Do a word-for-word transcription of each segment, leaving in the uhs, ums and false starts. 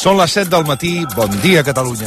Són les set del matí. Bon dia, Catalunya.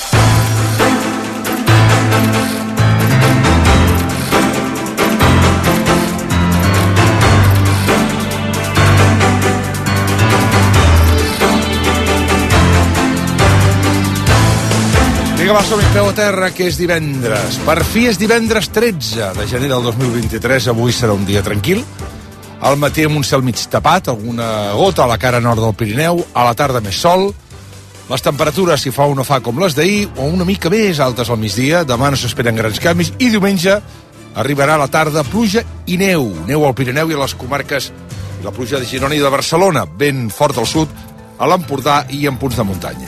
Vinga, va, som-hi, peu a terra, que és divendres. Per fi és divendres tretze de gener del dos mil vint-i-tres. Avui serà un dia tranquil. Al matí amb un cel mig tapat, alguna gota a la cara nord del Pirineu, a la tarda més sol. Les temperatures, si fa o no fa com les d'ahir, o una mica més altes al migdia. Demà no s'esperen grans canvis i diumenge arribarà a la tarda pluja i neu. Neu al Pirineu i a les comarques, i la pluja de Girona i de Barcelona, ben fort al sud, a l'Empordà i en punts de muntanya.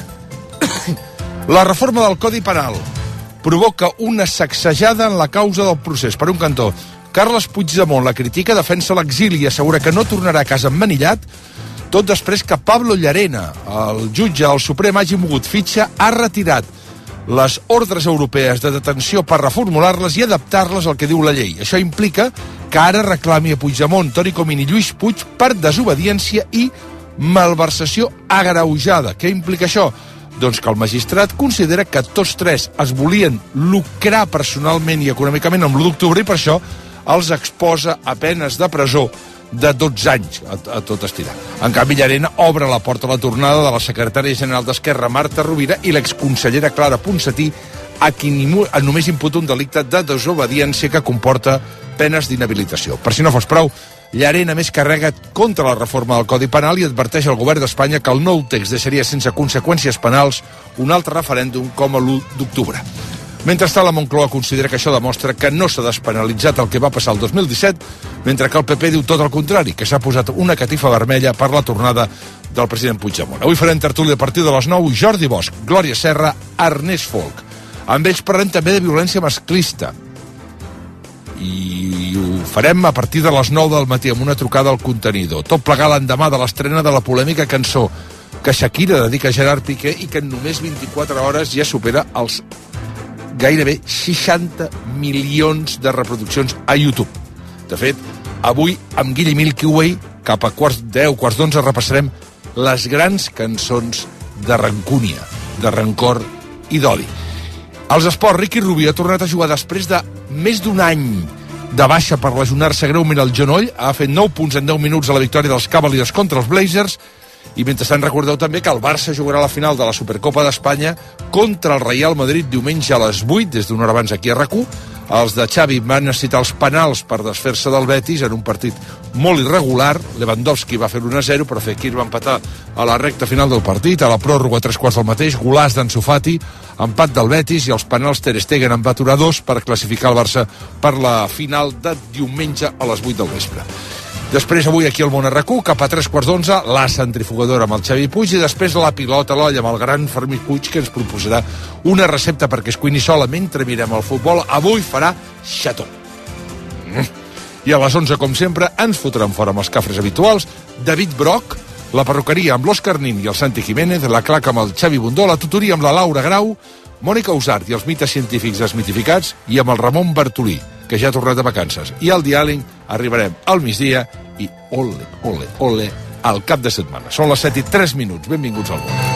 La reforma del Codi Penal provoca una sacsejada en la causa del procés. Per un cantó, Carles Puigdemont la critica, defensa l'exili i assegura que no tornarà a casa emmanillat, tot després que Pablo Llarena, el jutge del Suprem, hagi mogut fitxa, ha retirat les ordres europees de detenció per reformular-les i adaptar-les al que diu la llei. Això implica que ara reclami a Puigdemont, Toni Comín i Lluís Puig per desobediència i malversació agreujada. Què implica això? Doncs que el magistrat considera que tots tres es volien lucrar personalment i econòmicament amb l'u d'octubre i per això els exposa a penes de presó de dotze anys, a, a tot estirar. En canvi, Llarena obre la porta a la tornada de la secretària general d'Esquerra, Marta Rovira, i l'exconsellera Clara Ponsatí, a qui només imputa un delicte de desobediència que comporta penes d'inhabilitació. Per si no fos prou, Llarena més carrega contra la reforma del Codi Penal i adverteix al govern d'Espanya que el nou text deixaria sense conseqüències penals un altre referèndum com l'u d'octubre. Mentrestant, la Moncloa considera que això demostra que no s'ha despenalitzat el que va passar el dos mil disset, mentre que el P P diu tot el contrari, que s'ha posat una catifa vermella per la tornada del president Puigdemont. Avui farem tertúlia a partir de les nou, Jordi Bosch, Glòria Serra, Ernest Folk. Amb ells parlem també de violència masclista. I ho farem a partir de les nou del matí amb una trucada al contenidor. Tot plegat l'endemà de l'estrena de la polèmica cançó que Shakira dedica a Gerard Piqué i que en només vint-i-quatre hores ja supera els gairebé seixanta milions de reproduccions a YouTube. De fet, avui amb Guille Milky Way, cap a quarts deu, quarts d'onze, repassarem les grans cançons de rancúnia, de rancor i d'odi. Als esports, Ricky Rubio ha tornat a jugar després de més d'un any de baixa per lesionar-se greument el genoll. Ha fet nou punts en deu minuts a la victòria dels Cavaliers contra els Blazers. I mentrestant recordeu també que el Barça jugarà la final de la Supercopa d'Espanya contra el Real Madrid diumenge a les vuit, des d'una hora abans aquí a RAC u. Els de Xavi van necessitar els penals per desfer-se del Betis en un partit molt irregular. Lewandowski va fer l'u a zero, però Fekir va empatar a la recta final del partit, a la pròrroga tres quarts del mateix, golaç d'Ansu Fati, empat del Betis i els penals Ter Stegen en va aturar dos per classificar el Barça per la final de diumenge a les vuit del vespre. Després, avui, aquí al Món a RAC u, cap a tres quarts d'onze, la centrifugadora amb el Xavi Puig i després la pilota a l'olla amb el gran Fermí Puig, que ens proposarà una recepta perquè es cuini sola mentre mirem el futbol. Avui farà xató. Mm. I a les onze, com sempre, ens fotran fora amb els cafres habituals. David Broc, la perruqueria amb l'Òscar Nin i el Santi Jiménez, la claca amb el Xavi Bundó, la tutoria amb la Laura Grau, Mònica Usart i els mites científics desmitificats i amb el Ramon Bartolí, que ja ha tornat de vacances. I al diàleg arribarem al migdia i ole, ole, ole, al cap de setmana. Són les set i tres minuts. Benvinguts al món.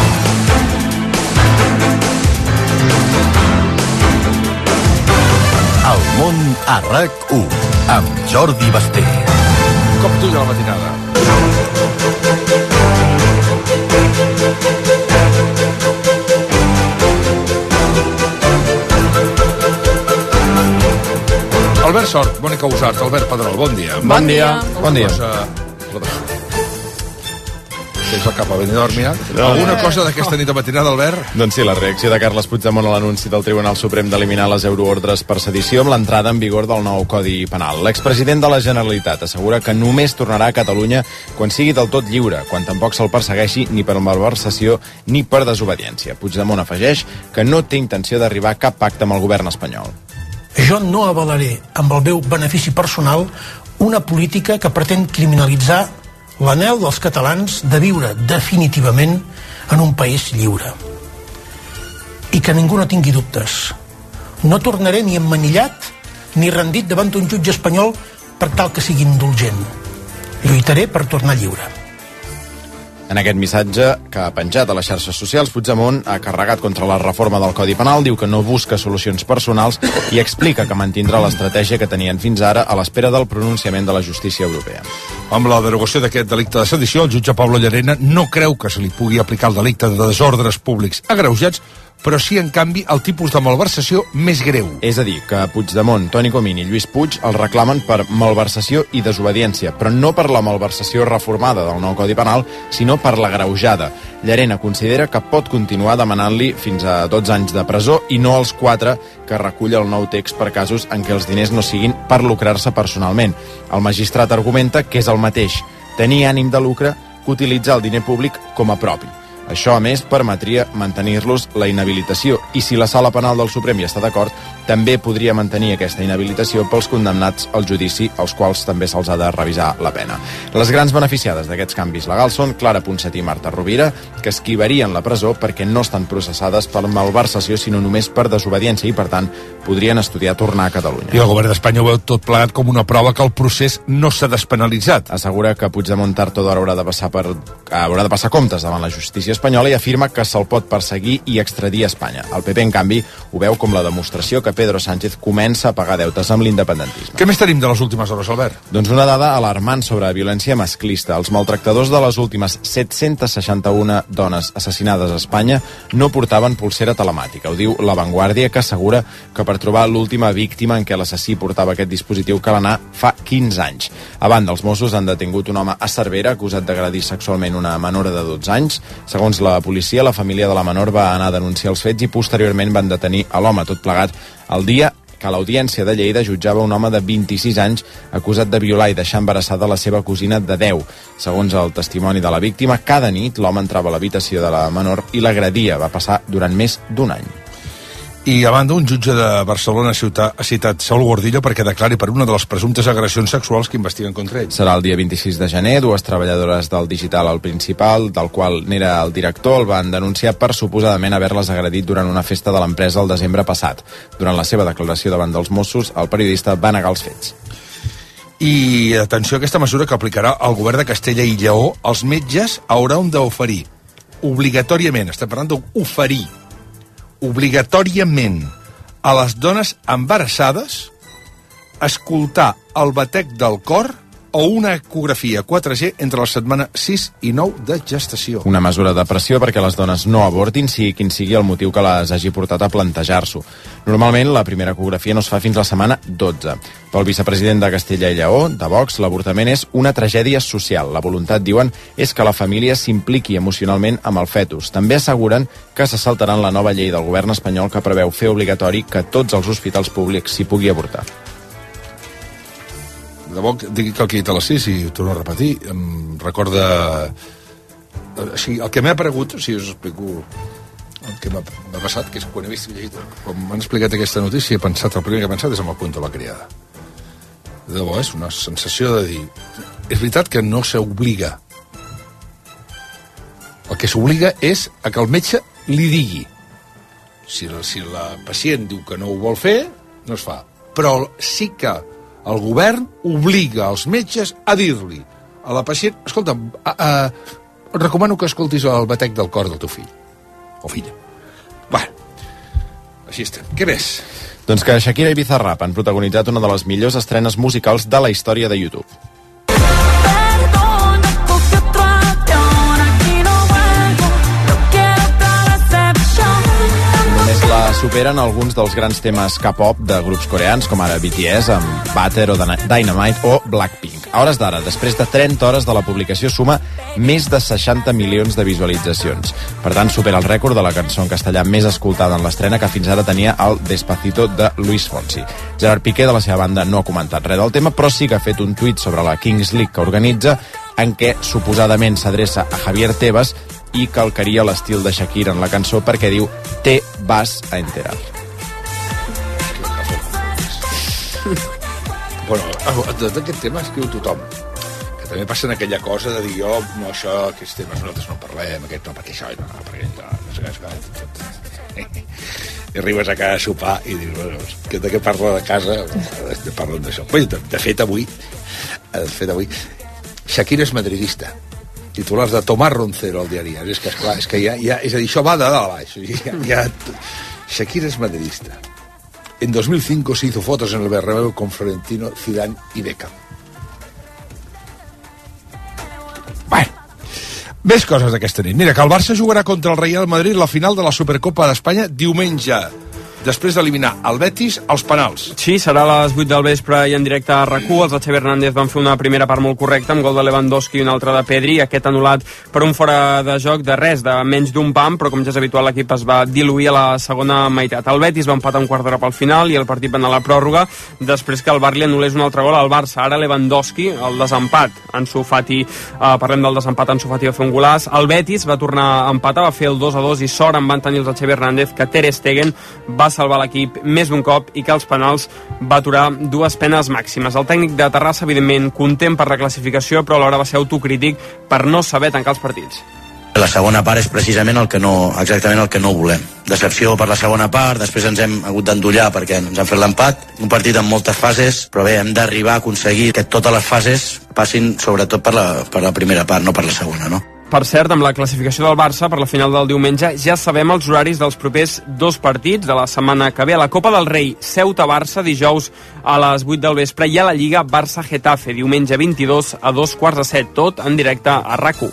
El món a RAC u, amb Jordi Basté. Com tu de la matinada. Albert Sort, Mònica Usart, Albert Pedrol, bon dia. Bon dia. Bon dia. Tens la capa ben dormida. Alguna cosa d'aquesta nit de matinada, Albert? Doncs sí, la reacció de Carles Puigdemont a l'anunci del Tribunal Suprem d'eliminar les euroordres per sedició amb l'entrada en vigor del nou Codi Penal. L'expresident de la Generalitat assegura que només tornarà a Catalunya quan sigui del tot lliure, quan tampoc se'l persegueixi ni per malversació ni per desobediència. Puigdemont afegeix que no té intenció d'arribar a cap pacte amb el govern espanyol. Jo no avalaré amb el meu benefici personal una política que pretén criminalitzar l'anhel dels catalans de viure definitivament en un país lliure. I que ningú no tingui dubtes. No tornaré ni emmanillat ni rendit davant d'un jutge espanyol per tal que sigui indulgent. Lluitaré per tornar lliure. En aquest missatge que ha penjat a les xarxes socials, Puigdemont ha carregat contra la reforma del Codi Penal, diu que no busca solucions personals i explica que mantindrà l'estratègia que tenien fins ara a l'espera del pronunciament de la justícia europea. Amb la derogació d'aquest delicte de sedició, el jutge Pablo Llarena no creu que se li pugui aplicar el delicte de desordres públics agreujats, però sí, en canvi, el tipus de malversació més greu. És a dir, que Puigdemont, Toni Comín i Lluís Puig el reclamen per malversació i desobediència, però no per la malversació reformada del nou Codi Penal, sinó per l'agreujada. Llarena considera que pot continuar demanant-li fins a dotze anys de presó i no els quatre que recull el nou text per casos en què els diners no siguin per lucrar-se personalment. El magistrat argumenta que és el mateix tenir ànim de lucre que utilitzar el diner públic com a propi. Això, a més, permetria mantenir-los la inhabilitació i si la Sala Penal del Suprem hi està d'acord, també podria mantenir aquesta inhabilitació pels condemnats al judici, als quals també se'ls ha de revisar la pena. Les grans beneficiades d'aquests canvis legals són Clara Ponsatí i Marta Rovira, que esquivarien la presó perquè no estan processades per malversació, sinó només per desobediència i, per tant, podrien estudiar tornar a Catalunya. I el govern d'Espanya ho veu tot plegat com una prova que el procés no s'ha despenalitzat. Assegura que Puigdemont tard o d'hora haurà de passar per haurà de passar comptes davant la justícia espanyola i afirma que se'l pot perseguir i extradir a Espanya. El P P, en canvi, ho veu com la demostració que Pedro Sánchez comença a pagar deutes amb l'independentisme. Què més tenim de les últimes hores, Albert? Doncs una dada alarmant sobre violència masclista. Els maltractadors de les últimes set-cents seixanta-una dones assassinades a Espanya no portaven polsera telemàtica. Ho diu La Vanguardia, que assegura que per trobar l'última víctima en què l'assassí portava aquest dispositiu cal anar fa quinze anys. A banda, els Mossos han detingut un home a Cervera acusat d'agredir sexualment una menor de dotze anys. Segons la policia, la família de la menor va anar a denunciar els fets i posteriorment van detenir a l'home, tot plegat el dia que l'Audiència de Lleida jutjava un home de vint-i-sis anys acusat de violar i deixar embarassada la seva cosina de deu. Segons el testimoni de la víctima, cada nit l'home entrava a l'habitació de la menor i l'agredia. Va passar durant més d'un any. I, a banda, un jutge de Barcelona ha citat Saúl Gordillo perquè declari per una de les presumptes agressions sexuals que investiguen contra ell. Serà el dia vint-i-sis de gener. Dues treballadores del Digital al Principal, del qual n'era el director, el van denunciar per suposadament haver-les agredit durant una festa de l'empresa el desembre passat. Durant la seva declaració davant dels Mossos, el periodista va negar els fets. I, atenció a aquesta mesura que aplicarà el govern de Castella i Lleó. Els metges hauran d'oferir, obligatòriament, estem parlant d'oferir, obligatòriament a les dones embarassades escoltar el batec del cor o una ecografia quatre G entre la setmana sis i nou de gestació. Una mesura de pressió perquè les dones no avortin, sigui quin sigui el motiu que les hagi portat a plantejar-s'ho. Normalment, la primera ecografia no es fa fins la setmana dotze. Pel vicepresident de Castella i Lleó, de Vox, l'avortament és una tragèdia social. La voluntat, diuen, és que la família s'impliqui emocionalment amb el fetus. També asseguren que se saltaran la nova llei del govern espanyol que preveu fer obligatori que tots els hospitals públics s'hi pugui avortar. De bo que digui que el quita a les sis i ho torno a repetir, em recorda... O sigui, el que m'ha aparegut, o sigui, us explico el que m'ha passat, que és quan he vist llegit, quan m'han explicat aquesta notícia, he pensat, el primer que he pensat és amb el cuento de la criada. De bo, és una sensació de dir... És veritat que no s'obliga. El que s'obliga és a que el metge li digui. Si la, si la pacient diu que no ho vol fer, no es fa. Però sí que el govern obliga els metges a dir-li a la pacient, escolta, a, a, et recomano que escoltis el batec del cor del teu fill o filla. Bueno, així estem. Què més? Doncs que Shakira i Bizarrap han protagonitzat una de les millors estrenes musicals de la història de YouTube. La superen alguns dels grans temes K-pop de grups coreans, com ara B T S, amb Butter o Dynamite o Blackpink. A hores d'ara, després de trenta hores de la publicació, suma més de seixanta milions de visualitzacions. Per tant, supera el rècord de la cançó en castellà més escoltada en l'estrena, que fins ara tenia el Despacito de Luis Fonsi. Gerard Piqué, de la seva banda, no ha comentat res del tema, però sí que ha fet un tuit sobre la Kings League que organitza, en què suposadament s'adreça a Javier Tebas i calcaria l'estil de Shakira en la cançó perquè diu «Te vas a enterar». Bueno, d'aquest tema escriu tothom. Que també passa en aquella cosa de dir jo, no, això, aquests temes nosaltres no parlem, aquest no, perquè això, no, perquè no, no sé què, i arribes a casa a sopar i dius, bueno, que de què parla de casa? De parlen d'això. De, de fet, avui, de fet, avui, Shakira és madridista. titulars de Tomás Roncero al diari. És que, esclar, és que ja, ja, és a dir, això va de dalt a baix. Ja, ja... Shakira es madridista. En dos mil cinco se hizo fotos en el Bernabéu con Florentino, Zidane y Beckham. Bueno, més coses d'aquesta nit. Mira, que el Barça jugarà contra el Real Madrid la final de la Supercopa d'Espanya diumenge, després d'eliminar el Betis als penals. Sí, serà a les vuit del vespre i en directe a RAC u. Els de Xavi Hernández van fer una primera part molt correcta, amb gol de Lewandowski i una altra de Pedri, aquest anul·lat per un fora de joc de res, de menys d'un pam, però com ja és habitual l'equip es va diluir a la segona meitat. El Betis va empatar un quart d'hora pel final i el partit va anar a la pròrroga després que el Bar li anul·lés un altre gol al Barça. Ara Lewandowski, el desempat. Ansu Fati, eh, parlem del desempat, Ansu Fati va fer un golaç. El Betis va tornar a empatar, va fer el dos a dos i sort en van tenir els de Xavi Hernández que Ter Stegen va salvar l'equip més d'un cop i que als penals va aturar dues penes màximes. El tècnic de Terrassa, evidentment, content per la classificació, però alhora va ser autocrític per no saber tancar els partits. La segona part és precisament el que no, exactament el que no volem. Decepció per la segona part, després ens hem hagut d'endollar perquè ens han fet l'empat. Un partit amb moltes fases, però bé, hem d'arribar a aconseguir que totes les fases passin sobretot per la, per la primera part, no per la segona, no? Per cert, amb la classificació del Barça per la final del diumenge ja sabem els horaris dels propers dos partits de la setmana que ve. A la Copa del Rei, Ceuta-Barça, dijous a les vuit del vespre, i a la Lliga, Barça-Getafe, diumenge vint-i-dos a dos quarts de set, tot en directe a RAC u.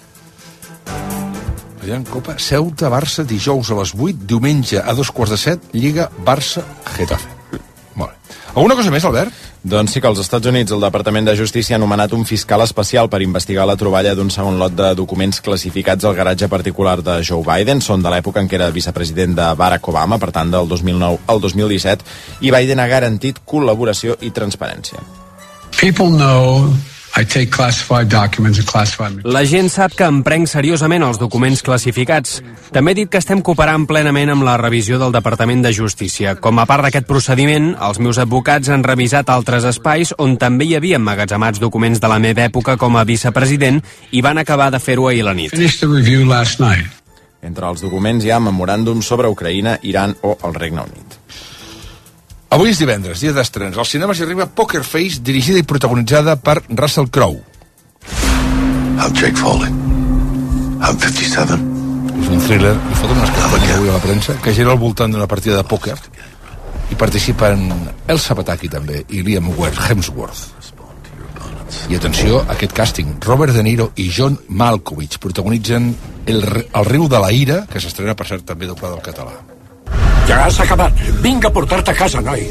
Allà en Copa, Ceuta-Barça, dijous a les vuit, diumenge a dos quarts de set, Lliga, Barça-Getafe. Molt bé. Alguna cosa més, Albert? Doncs sí que als Estats Units el Departament de Justícia ha nomenat un fiscal especial per investigar la troballa d'un segon lot de documents classificats al garatge particular de Joe Biden. Són de l'època en què era vicepresident de Barack Obama, per tant del dos mil nou al dos mil disset, i Biden ha garantit col·laboració i transparència. People know I take classified documents and classified... La gent sap que em prenc seriosament els documents classificats. També he dit que estem cooperant plenament amb la revisió del Departament de Justícia. Com a part d'aquest procediment, els meus advocats han revisat altres espais on també hi havia emmagatzemats documents de la meva època com a vicepresident i van acabar de fer-ho ahir a la nit. Finished the review last night. Entre els documents hi ha memoràndums sobre Ucraïna, Iran o el Regne Unit. Avui és divendres, dia d'estrenes. Als cinemes hi arriba Poker Face, dirigida i protagonitzada per Russell Crowe. I'm Jake Foley. I'm fifty-seven. És un thriller, li foten unes campanyes avui a la premsa, que gira al voltant d'una partida de pòquer i participen Elsa Pataki també i Liam Hemsworth. I atenció a aquest càsting. Robert De Niro i John Malkovich protagonitzen El, el riu de la ira, que s'estrena, per cert, també doblada al català. Ja has acabat. Vinga a portar-te a casa, noi.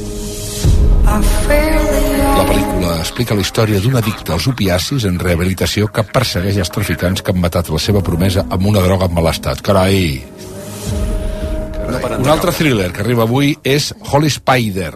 La pel·lícula explica la història d'un addicte als opiacis en rehabilitació que persegueix els traficants que han matat la seva promesa amb una droga en mal estat. Carai! Carai. Un altre thriller que arriba avui és Holy Spider.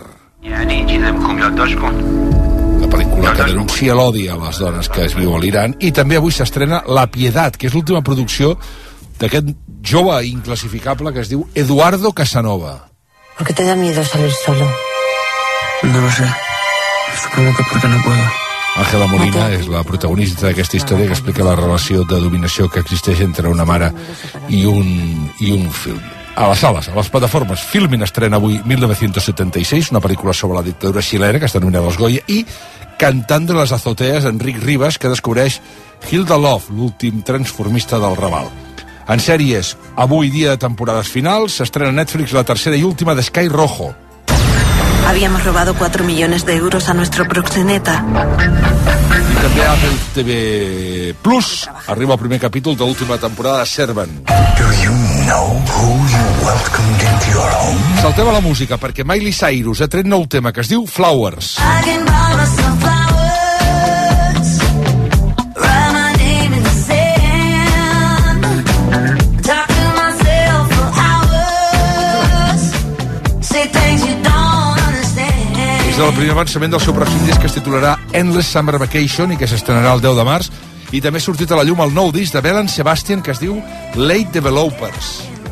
La pel·lícula que denuncia l'odi a les dones que es viu a l'Iran. I també avui s'estrena La Piedad, que és l'última producció d'aquest jove inclassificable que es diu Eduardo Casanova. ¿Por qué te da miedo salir solo? No lo sé. Supongo que porque no puedo. Ángela Molina és la protagonista d'aquesta història que explica la relació de dominació que existeix entre una mare i un, i un fill. A les sales, a les plataformes, Filmin estrena avui mil nou-cents setanta-sis, una pel·lícula sobre la dictadura xilena que està nominada als Goya, i Cantando en les azoteas, Enric Ribas, que descobreix Hilda Love, l'últim transformista del Raval. En sèries, avui dia de temporades finals, s'estrena a Netflix la tercera i última de Sky Rojo. Habíamos robado cuatro millones de euros a nuestro proxeneta. I també a Apple T V Plus arriba el primer capítol de l'última temporada de Servant. Do you know who you welcomed into your home? Saltem a la música perquè Miley Cyrus ha tret nou tema que es diu Flowers. I can buy myself flowers, write my name in the sand, talk to myself for hours, say things you don't. És el primer avançament del seu pròxim disc que es titularà Endless Summer Vacation i que s'estrenarà el deu de març, i també ha sortit a la llum el nou disc de Belle and Sebastian que es diu Late Developers.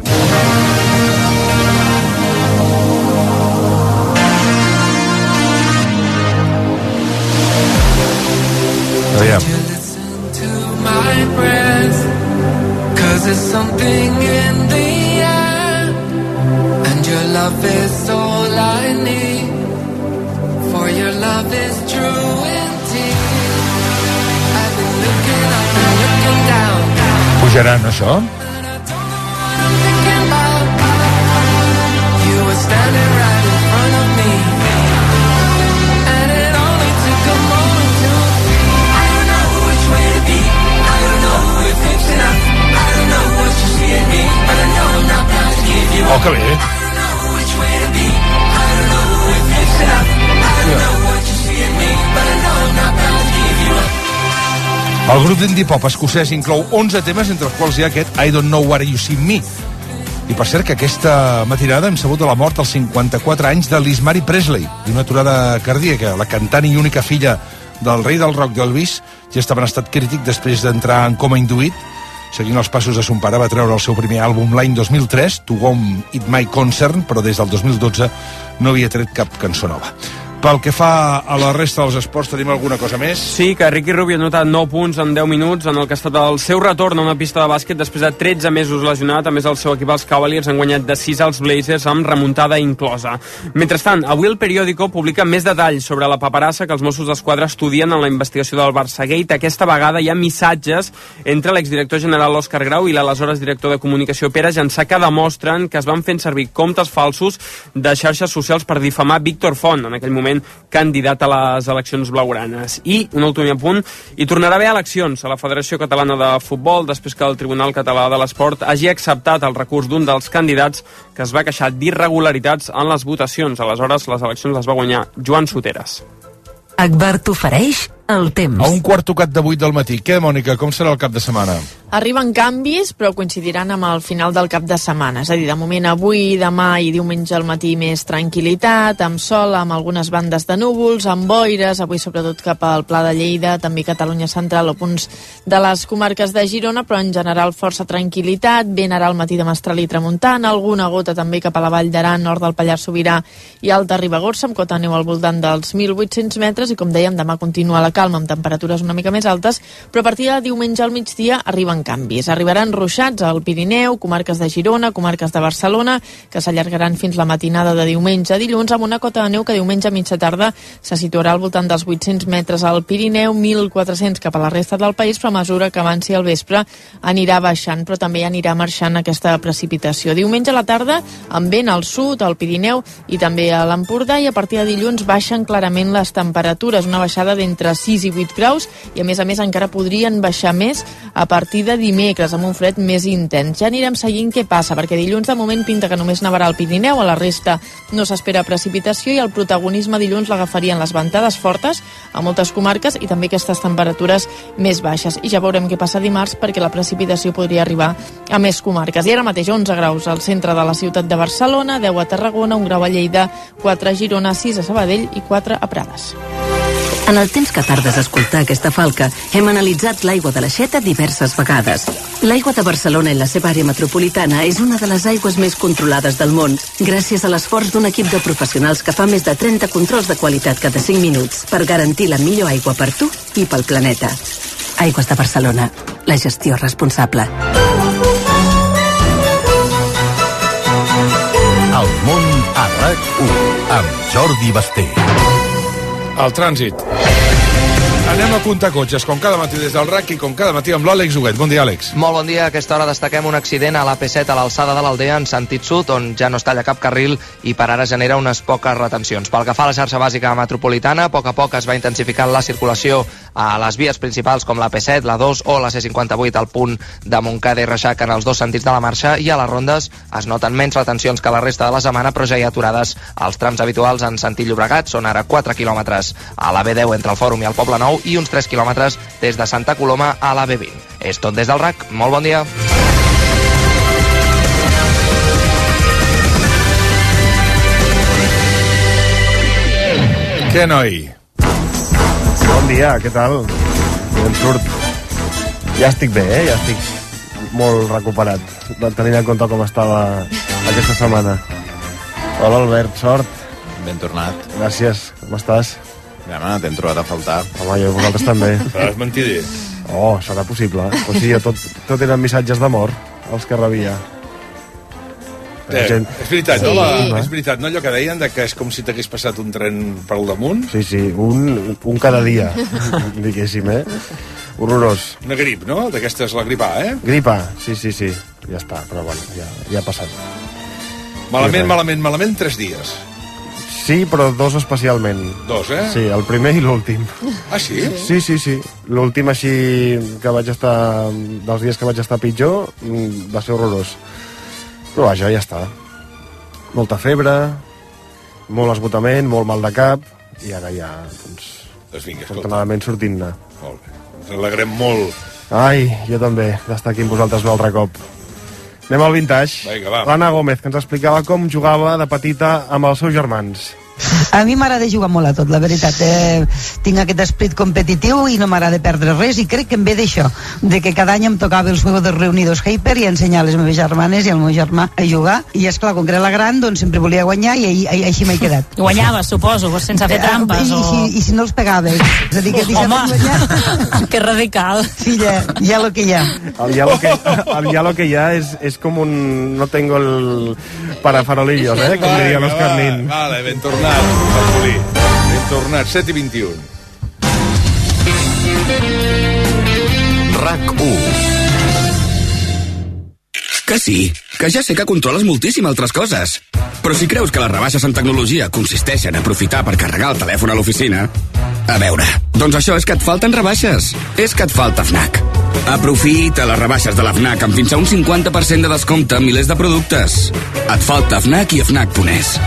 Aviam. Cause there's something in the air and your love is all I need. For your love is true indeed. I've been looking, I've been looking. looking down. Pujaran, això? Thinking about you were standing right in front of me. And it only took a moment to I don't know which way to be. I don't know if it's enough. I don't know what you see in me, but I know I'm not about to give you Oh, que bé. I don't know which way to be. I don't know if it's enough. I don't know what you see in me, but I know I'm not about to give you up. El grup d'indie pop escocès inclou onze temes, entre els quals hi ha aquest I Don't Know What You See Me. I per cert que aquesta matinada hem sabut de la mort als cinquanta-quatre anys de Liz Mary Presley, d'una aturada cardíaca. La cantant i única filla del rei del rock d'Elvis ja estava en estat crític després d'entrar en coma induït. Seguint els passos de son pare, va treure el seu primer àlbum l'any dos mil tres, To Whom It May Concern, però des del dos mil dotze no havia tret cap cançó nova. Pel que fa a la resta dels esports, tenim alguna cosa més? Sí, que Ricky Rubio ha notat nou punts en deu minuts en el que ha estat el seu retorn a una pista de bàsquet després de tretze mesos lesionat. A més, el seu equip, els Cavaliers, han guanyat de sis als Blazers amb remuntada inclosa. Mentrestant, avui el periòdico publica més detalls sobre la paperassa que els Mossos d'Esquadra estudien en la investigació del Barçagate. Aquesta vegada hi ha missatges entre l'exdirector general Òscar Grau i l'aleshores director de comunicació Pere Jansà que demostren que es van fent servir comptes falsos de xarxes socials per difamar Víctor Font, en aquell moment candidat a les eleccions blaugranes. I, un últim apunt, hi tornarà a haver eleccions a la Federació Catalana de Futbol després que el Tribunal Català de l'Esport hagi acceptat el recurs d'un dels candidats que es va queixar d'irregularitats en les votacions. Aleshores, les eleccions les va guanyar Joan Soteres. Agbar t'ofereix el temps. A un quart tocat de vuit del matí. Què, Mònica, com serà el cap de setmana? Arriben canvis, però coincidiran amb el final del cap de setmana. És a dir, de moment avui, demà i diumenge al matí més tranquil·litat, amb sol, amb algunes bandes de núvols, amb boires, avui sobretot cap al Pla de Lleida, també Catalunya Central o punts de les comarques de Girona, però en general força tranquil·litat, vent ara al matí de Mestral i Tramuntana, alguna gota també cap a la Vall d'Aran, nord del Pallars Sobirà i Alta Ribagorça, amb cota de neu al voltant dels mil vuit-cents metres, i com dèiem, demà continua la calma amb temperatures una mica més altes, però a partir de diumenge al migdia arriben canvis. Arribaran ruixats al Pirineu, comarques de Girona, comarques de Barcelona, que s'allargaran fins la matinada de diumenge a dilluns, amb una cota de neu que diumenge a mitja tarda se situarà al voltant dels vuit-cents metres al Pirineu, mil quatre-cents cap a la resta del país, però a mesura que avanci el vespre anirà baixant, però també anirà marxant aquesta precipitació. Diumenge a la tarda, amb vent al sud, al Pirineu i també a l'Empordà, i a partir de dilluns baixen clarament les temperatures, una baixada d'entre sis i vuit graus, i a més a més encara podrien baixar més a partir de dimecres, amb un fred més intens. Ja anirem seguint què passa, perquè dilluns de moment pinta que només nevarà al Pirineu, a la resta no s'espera precipitació, i el protagonisme dilluns l'agafarien les ventades fortes a moltes comarques i també aquestes temperatures més baixes. I ja veurem què passa dimarts, perquè la precipitació podria arribar a més comarques. I ara mateix onze graus al centre de la ciutat de Barcelona, deu a Tarragona, un grau a Lleida, quatre a Girona, sis a Sabadell i quatre a Prades. En el temps que tardes a escoltar aquesta falca, hem analitzat l'aigua de l'Aixeta diverses vegades. L'aigua de Barcelona i la seva àrea metropolitana és una de les aigües més controlades del món, gràcies a l'esforç d'un equip de professionals que fa més de trenta controls de qualitat cada cinc minuts per garantir la millor aigua per tu i pel planeta. Aigües de Barcelona, la gestió responsable. El món a RAC u amb Jordi Basté. El trànsit. Anem a comptar cotxes, com cada matí des del R A C i com cada matí amb l'Àlex Huguet. Bon dia, Àlex. Molt bon dia. A aquesta hora destaquem un accident a l'A P set a l'alçada de l'Aldea en sentit sud, on ja no es talla cap carril i per ara genera unes poques retencions. Pel que fa a la xarxa bàsica metropolitana, a poc a poc es va intensificant la circulació a les vies principals com l'A P set, la dos o la C cinquanta-vuit al punt de Montcada i Reixac en els dos sentits de la marxa, i a les rondes es noten menys retencions que la resta de la setmana, però ja hi ha aturades als trams habituals en sentit Llobregat. Són ara quatre quilòmetres a la B deu entre el Fòrum i el Poble Nou i uns tres quilòmetres des de Santa Coloma a la B vint. És tot des del R A C. Molt bon dia. Què, noi? Bon dia, què tal? Com surt? Ja estic bé, eh? Ja estic molt recuperat, tenint en compte com estava aquesta setmana. Hola, Albert, sort. Ben tornat. Gràcies, com estàs? Ja, home, t'hem trobat a faltar. Home, jo vosaltres també. Seràs mentider. Oh, serà possible. O sigui, tot, tot eren missatges d'amor, els que rebia. Eh, gent... És veritat, sí. no? La... És Sí. veritat, no? Allò que deien de que és com si t'hagués passat un tren pel damunt? Sí, sí, un, un cada dia, diguéssim, eh? Horrorós. Una grip, no? D'aquesta és la grip A, eh? Grip A, sí, sí, sí. Ja està, però bueno, ja, ja ha passat. Malament, malament, malament, tres dies. Sí, però dos especialment. Dos, eh? Sí, el primer i l'últim. Ah, sí? Sí, sí, sí. L'últim així que vaig estar... dels dies que vaig estar pitjor, va ser horrorós. Però vaja, ja està. Molta febre, molt esgotament, molt mal de cap, i ara ja, doncs... Doncs vinga, afortunadament sortint-ne. Molt bé. Ens alegrem molt. Ai, jo també, d'estar aquí amb vosaltres un altre cop. Anem al vintage. Vinga, va. L'Anna Gómez, que ens explicava com jugava de petita amb els seus germans. A mi m'agrada jugar molt a tot, la veritat. Eh, tinc aquest esprit competitiu i no m'agrada perdre res, i crec que em ve d'això, de que cada any em tocava els Juegos de Reunidos Hyper i ensenyar a les meves germanes i al meu germà a jugar, i esclar, com que era la gran, doncs sempre volia guanyar i, i, i així m'he quedat. Guanyaves, suposo, sense fer trampes. I, o... i, i si no els pegava, és a dir, que Home, que radical. Sí, ja, ja lo que hi ha. El ja lo que, el ja lo que hi ha és, és com un... no tengo el para farolillos, eh? Com diria l'Òscar Nin. Vale, ben tornat. Ben tornat, set i vint-i-un. RAC u. Que sí, que ja sé que controles moltíssim altres coses. Però si creus que les rebaixes en tecnologia consisteixen a aprofitar per carregar el telèfon a l'oficina... A veure, doncs això és que et falten rebaixes. És que et falta FNAC. Aprofita les rebaixes de la FNAC amb fins a un cinquanta per cent de descompte en milers de productes. Et falta FNAC i FNAC punt es.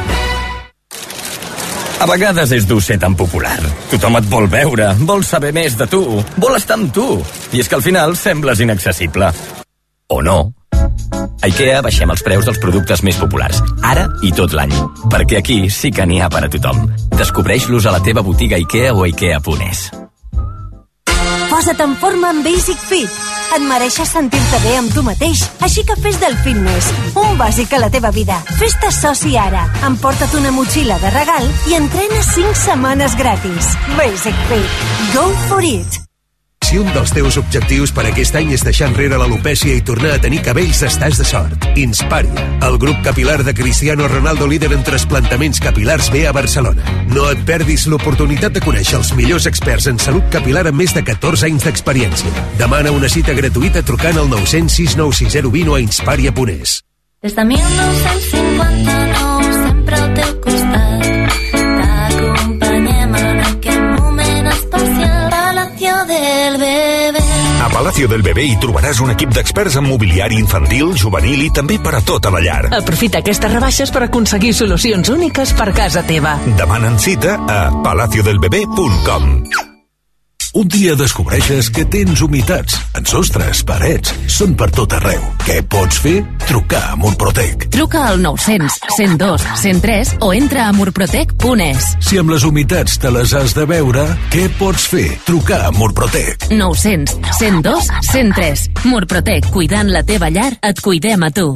A vegades és dur ser tan popular. Tothom et vol veure, vol saber més de tu, vol estar amb tu. I és que al final sembles inaccessible. O no. A IKEA baixem els preus dels productes més populars, ara i tot l'any. Perquè aquí sí que n'hi ha per a tothom. Descobreix-los a la teva botiga IKEA o ikea punt es. Posa't en forma amb Basic Fit. Et mereixes sentir-te bé amb tu mateix, així que fes del fitness un bàsic a la teva vida. Fes-te soci ara. Emporta't una motxilla de regal i entrena cinc setmanes gratis. Basic Fit. Go for it. Si un dels teus objectius per aquest any és deixar enrere l'alopècia i tornar a tenir cabells, estàs de sort. Inspària, el grup capilar de Cristiano Ronaldo, líder en trasplantaments capilars, ve a Barcelona. No et perdis l'oportunitat de conèixer els millors experts en salut capilar amb més de catorze anys d'experiència. Demana una cita gratuïta trucant al nou zero sis nou sis zero vint o a inspària punt es. Des de mil nou-cents cinquanta-nou, sempre al teu costat, t'acompanyem en aquest moment especial. Palacio del Bebé. A Palacio del Bebé hi trobaràs un equip d'experts en mobiliari infantil, juvenil i també per a tota la llar. Aprofita aquestes rebaixes per aconseguir solucions úniques per casa teva. Demanen cita a palacio del bebé punt com. Un dia descobreixes que tens humitats en sostres, parets, són per tot arreu. Què pots fer? Trucar a Murprotec. Truca al nou-cents, cent dos, cent tres o entra a murprotec punt es. Si amb les humitats te les has de veure, què pots fer? Trucar a Murprotec. nou-cents, cent dos, cent tres. Murprotec, cuidant la teva llar, et cuidem a tu.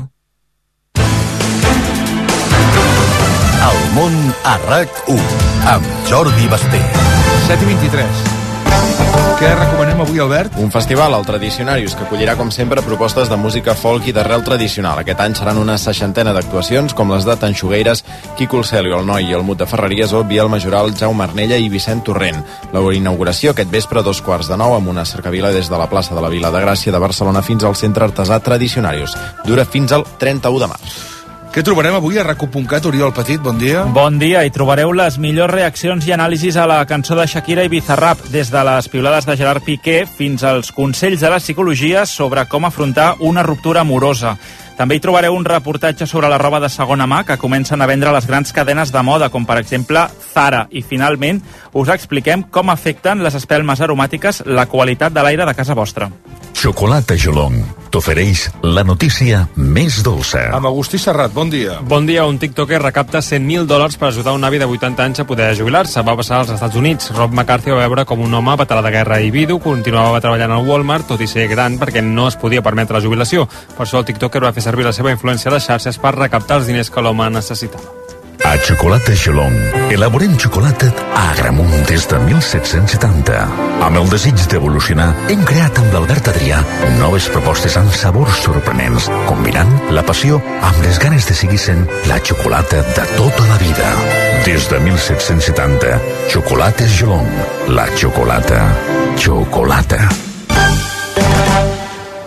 El món a RAC u, amb Jordi Basté. set i vint-i-tres. Què recomanem avui, Albert? Un festival, el Tradicionarius, que acollirà, com sempre, propostes de música folk i d'arrel tradicional. Aquest any seran una seixantena d'actuacions, com les de Tanxugueires, Quico el Celio, el Noi i el Mut de Ferreries o Biel Majoral, Jaume Arnella i Vicent Torrent. La inauguració aquest vespre a dos quarts de nou amb una cercavila des de la plaça de la Vila de Gràcia de Barcelona fins al centre artesà Tradicionarius. Dura fins al trenta-u de març. Què trobarem avui a rac u punt cat? Oriol Petit, bon dia. Bon dia, i trobareu les millors reaccions i anàlisis a la cançó de Shakira i Bizarrap, des de les piulades de Gerard Piqué fins als consells de la psicologia sobre com afrontar una ruptura amorosa. També hi trobareu un reportatge sobre la roba de segona mà que comencen a vendre les grans cadenes de moda, com per exemple Zara. I finalment us expliquem com afecten les espelmes aromàtiques la qualitat de l'aire de casa vostra. Xocolata Jolong t'ofereix la notícia més dolça. Amb Agustí Serrat, bon dia. Bon dia. Un tiktoker recapta cent mil dòlars per ajudar un avi de vuitanta anys a poder jubilar-se. Va passar als Estats Units. Rob McCarthy va veure com un home veterà de guerra i vidu continuava treballant al Walmart, tot i ser gran, perquè no es podia permetre la jubilació. Per això el tiktoker va fer servir la seva influència a les xarxes per recaptar els diners que l'home necessitava. A Xocolata Jolong elaborem xocolata a Agramunt des de mil set-cents setanta. Amb el desig d'evolucionar, hem creat amb l'Albert Adrià noves propostes amb sabors sorprenents, combinant la passió amb les ganes de seguir sent la xocolata de tota la vida. Des de mil set-cents setanta, Xocolates Jolong. La xocolata. Xocolata.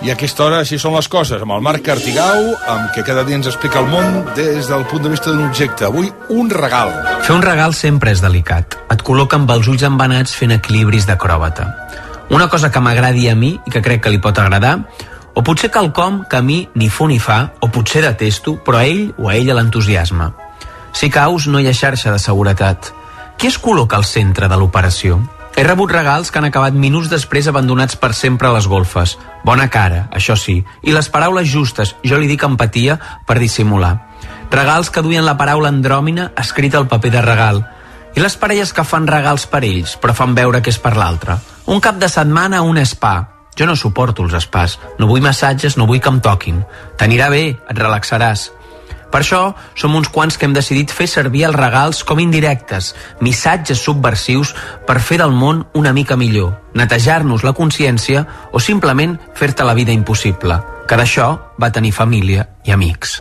I a aquesta hora així són les coses, amb el Marc Artigau, amb què cada dia ens explica el món des del punt de vista d'un objecte. Avui, un regal. Fer un regal sempre és delicat. Et col·loca amb els ulls embenats fent equilibris d'acròbata. Una cosa que m'agradi a mi i que crec que li pot agradar, o potser quelcom que a mi ni fu ni fa, o potser detesto, però a ell o a ella l'entusiasma. Si caus, no hi ha xarxa de seguretat. Qui es col·loca al centre de l'operació? He rebut regals que han acabat minuts després abandonats per sempre a les golfes. Bona cara, això sí, i les paraules justes, jo li dic empatia, per dissimular. Regals que duien la paraula andròmina escrita al paper de regal. I les parelles que fan regals per ells, però fan veure que és per l'altre. Un cap de setmana a un spa. Jo no suporto els spas. No vull massatges, no vull que em toquin. T'anirà bé, et relaxaràs. Per això, som uns quants que hem decidit fer servir els regals com indirectes, missatges subversius per fer del món una mica millor, netejar-nos la consciència o simplement fer-te la vida impossible, que d'això va tenir família i amics.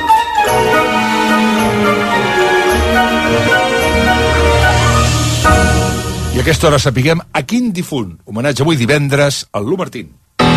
I a aquesta hora sapiguem a quin difunt. Homenatge avui divendres al Lu Martín.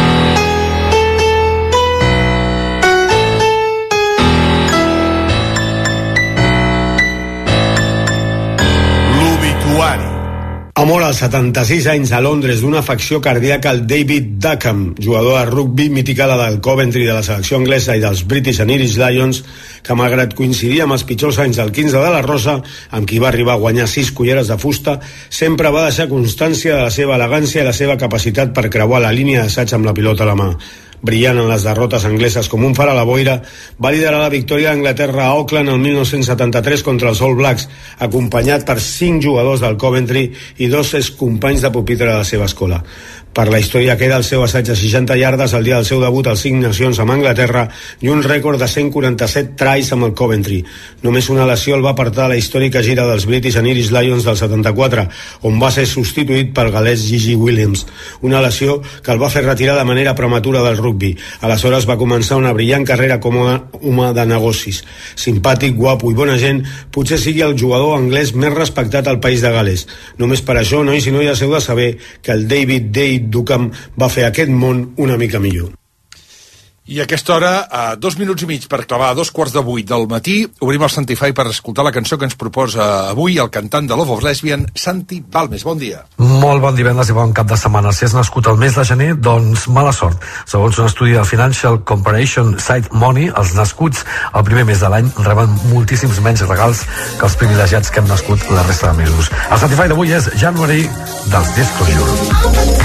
Ha mort als setanta-sis anys a Londres d'una afecció cardíaca el David Duckham, jugador de rugby mític ala del Coventry, de la selecció anglesa i dels British and Irish Lions, que malgrat coincidir amb els pitjors anys del quinze de la Rosa, amb qui va arribar a guanyar sis culleres de fusta, sempre va deixar constància de la seva elegància i la seva capacitat per creuar la línia d'assaig amb la pilota a la mà. Brillant en les derrotes angleses com un far a la boira, va liderar la victòria d'Anglaterra a Auckland el mil nou-cents setanta-tres contra els All Blacks, acompanyat per cinc jugadors del Coventry i dos excompanys de pupitre de la seva escola. Per la història queda el seu assaig de seixanta iardes el dia del seu debut als Cinc Nacions amb Anglaterra i un rècord de cent quaranta-set tries amb el Coventry. Només una lesió el va apartar a la històrica gira dels British and Irish Lions del setanta-quatre, on va ser substituït pel galès Gigi Williams, una lesió que el va fer retirar de manera prematura del rugby. Aleshores va començar una brillant carrera com a home de negocis. Simpàtic, guapo i bona gent, potser sigui el jugador anglès més respectat al país de Gales. Només per això, nois i noies, heu de saber que el David Day Duckham va fer aquest món una mica millor. I a aquesta hora, a dos minuts i mig per clavar a dos quarts de vuit del matí, obrim el Santify per escoltar la cançó que ens proposa avui el cantant de Love of Lesbian, Santi Balmes. Bon dia. Molt bon divendres i bon cap de setmana. Si has nascut el mes de gener, doncs mala sort. Segons un estudi del Financial Comparison Site Money, els nascuts el primer mes de l'any reben moltíssims menys regals que els privilegiats que hem nascut la resta de mesos. El Santify d'avui és January dels Disclosure.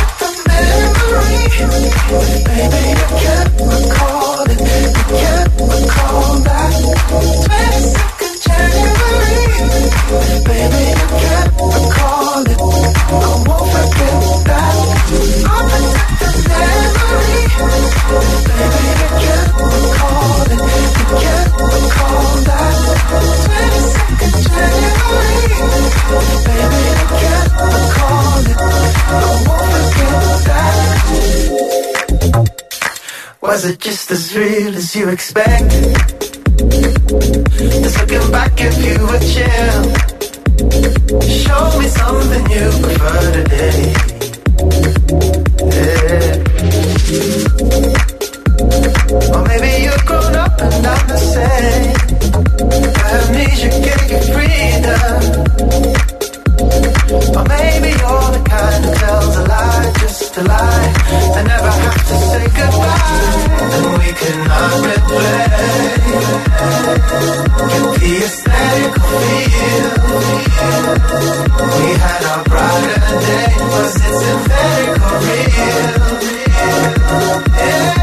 Baby, you can't recall it, you can't recall that twenty-second January. Baby, you can't recall it, I won't forget that. I'll protect the memory. Baby, you can't recall it, you can't recall that twenty-second January. Baby, you can't recall it, I won't forget that. Was it just as real as you expected? Just looking back, if you were chill, show me something you prefer today. Yeah. Or maybe you've grown up and I'm the same. Amnesia gave you freedom. Or maybe you're the kind that tells a lie just to lie and never have to say goodbye. And we cannot replay. Get the aesthetic feel. We had our brighter day. Was it synthetic or real? Yeah.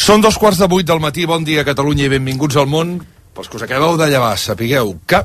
Són dos quarts de vuit del matí, bon dia Catalunya i benvinguts al món. Pels que us acabeu de llevar, sapigueu que...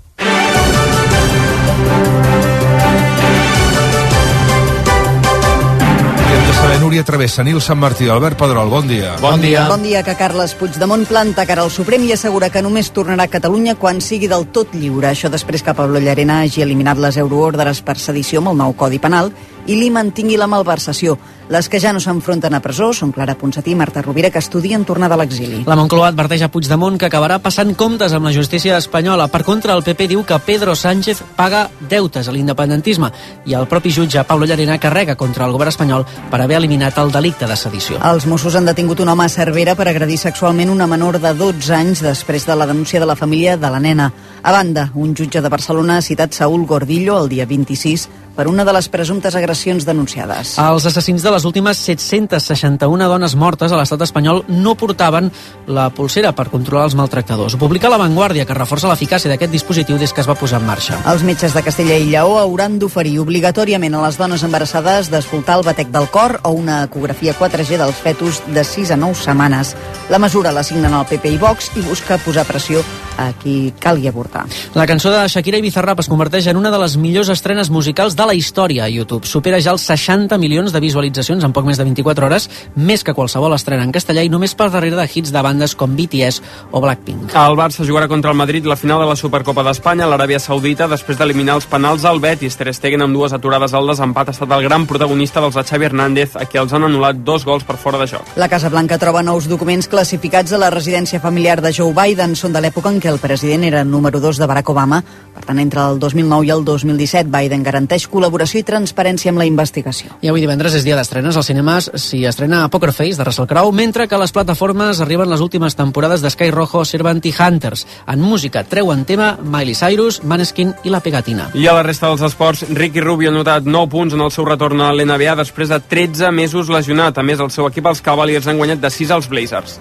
Hem de saber Núria Travessa, Nil Sant Martí, Albert Pedrol, bon dia. Bon dia. Bon dia, que Carles Puigdemont planta cara al Suprem i assegura que només tornarà a Catalunya quan sigui del tot lliure. Això després que Pablo Llarena hagi eliminat les euroordres per sedició amb el nou Codi Penal i li mantingui la malversació. Les que ja no s'enfronten a presó són Clara Ponsatí i Marta Rovira, que estudien tornar de l'exili. La Moncloa adverteix a Puigdemont que acabarà passant comptes amb la justícia espanyola. Per contra, el P P diu que Pedro Sánchez paga deutes a l'independentisme i el propi jutge Pablo Llarena carrega contra el govern espanyol per haver eliminat el delicte de sedició. Els Mossos han detingut un home a Cervera per agredir sexualment una menor de dotze anys després de la denúncia de la família de la nena. A banda, un jutge de Barcelona ha citat Saúl Gordillo el dia vint-i-sis per una de les presumptes agressions denunciades. Els assassins de les últimes set-cents seixanta-una dones mortes a l'estat espanyol no portaven la polsera per controlar els maltractadors. Ho publica La Vanguardia, que reforça l'eficàcia d'aquest dispositiu des que es va posar en marxa. Els metges de Castella i Lleó hauran d'oferir obligatòriament a les dones embarassades d'escoltar el batec del cor o una ecografia quatre G dels fetus de sis a nou setmanes. La mesura la signen el P P i Vox i busca posar pressió a qui calgui avortar. La cançó de Shakira i Bizarrap es converteix en una de les millors estrenes musicals de la història a YouTube. Supera ja els seixanta milions de visualitzacions en poc més de vint-i-quatre hores, més que qualsevol estrena en castellà i només per darrere de hits de bandes com B T S o Blackpink. El Barça jugarà contra el Madrid la final de la Supercopa d'Espanya a l'Aràbia Saudita després d'eliminar els penals al Betis. Ter Stegen, amb dues aturades al desempat, ha estat el gran protagonista dels de Xavi Hernández, a qui els han anul·lat dos gols per fora de joc. La Casa Blanca troba nous documents classificats a la residència familiar de Joe Biden. Són de l'època en què el president era número dos de Barack Obama. Per tant, entre el dos mil nou i el dos mil disset, Biden garanteix col·laboració i transparència amb la investigació. I avui divendres és dia d'estrenes. Als cinemes s'hi estrena Poker Face, de Russell Crowe, mentre que a les plataformes arriben les últimes temporades de Sky Rojo, Servant i Hunters. En música treuen tema Miley Cyrus, Maneskin i La Pegatina. I a la resta dels esports, Ricky Rubio ha notat nou punts en el seu retorn a l'N B A després de tretze mesos lesionat. A més, el seu equip, els Cavaliers, han guanyat de sis als Blazers.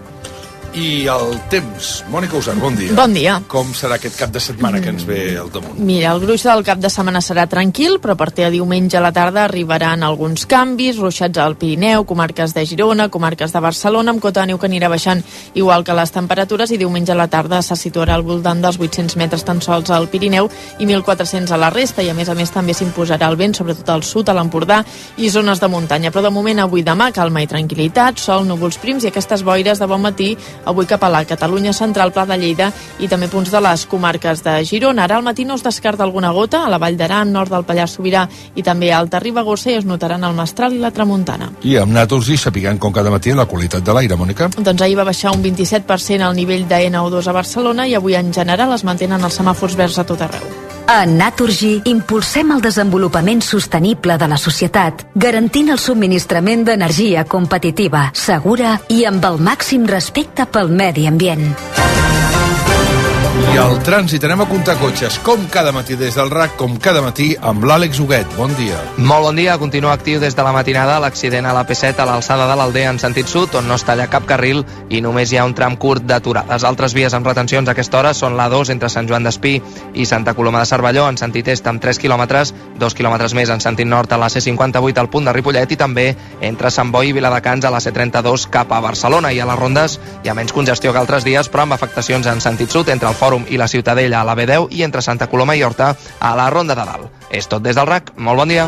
I el temps. Mònica Usar, bon dia. Bon dia. Com serà aquest cap de setmana que ens ve al damunt? Mira, el gruix del cap de setmana serà tranquil, però a partir de diumenge a la tarda arribaran alguns canvis, ruixats al Pirineu, comarques de Girona, comarques de Barcelona, amb cota de neu que anirà baixant igual que les temperatures, i diumenge a la tarda se situarà al voltant dels vuit-cents metres tan sols al Pirineu i mil quatre-cents a la resta, i a més a més també s'imposarà el vent, sobretot al sud, a l'Empordà i zones de muntanya. Però de moment avui demà calma i tranquil·litat, sol, núvols prims i aquestes boires de bon matí avui cap a la Catalunya central, Pla de Lleida i també punts de les comarques de Girona. Ara al matí no es descarta alguna gota a la Vall d'Aran, nord del Pallars Sobirà i també a Alta Ribagorça, i es notaran el Mestral i la Tramuntana. I amb Nàtols i sapiguem com cada matí la qualitat de l'aire, Mònica. Doncs ahir va baixar un vint-i-set per cent el nivell de N O dos a Barcelona i avui en general es mantenen els semàfors verds a tot arreu. A Naturgy impulsem el desenvolupament sostenible de la societat, garantint el subministrament d'energia competitiva, segura i amb el màxim respecte pel medi ambient. I al trànsit anem a comptar cotxes, com cada matí des del R A C, com cada matí amb l'Àlex Huguet. Bon dia. Molt bon dia. Continua actiu des de la matinada l'accident a la P set a l'alçada de l'Aldea en sentit sud, on no es talla cap carril i només hi ha un tram curt d'aturades. Altres vies amb retencions a aquesta hora són l'A dos entre Sant Joan d'Espí i Santa Coloma de Cervelló en sentit est amb tres quilòmetres, dos quilòmetres més en sentit nord a la C cinquanta-vuit al punt de Ripollet i també entre Sant Boi i Viladecans a la C trenta-dos cap a Barcelona. I a les rondes hi ha menys congestió que altres dies, però amb afectacions en sentit sud entre el Fòrum i la Ciutadella a la B deu i entre Santa Coloma i Horta a la Ronda de Dalt. És tot des del R A C. Molt bon dia.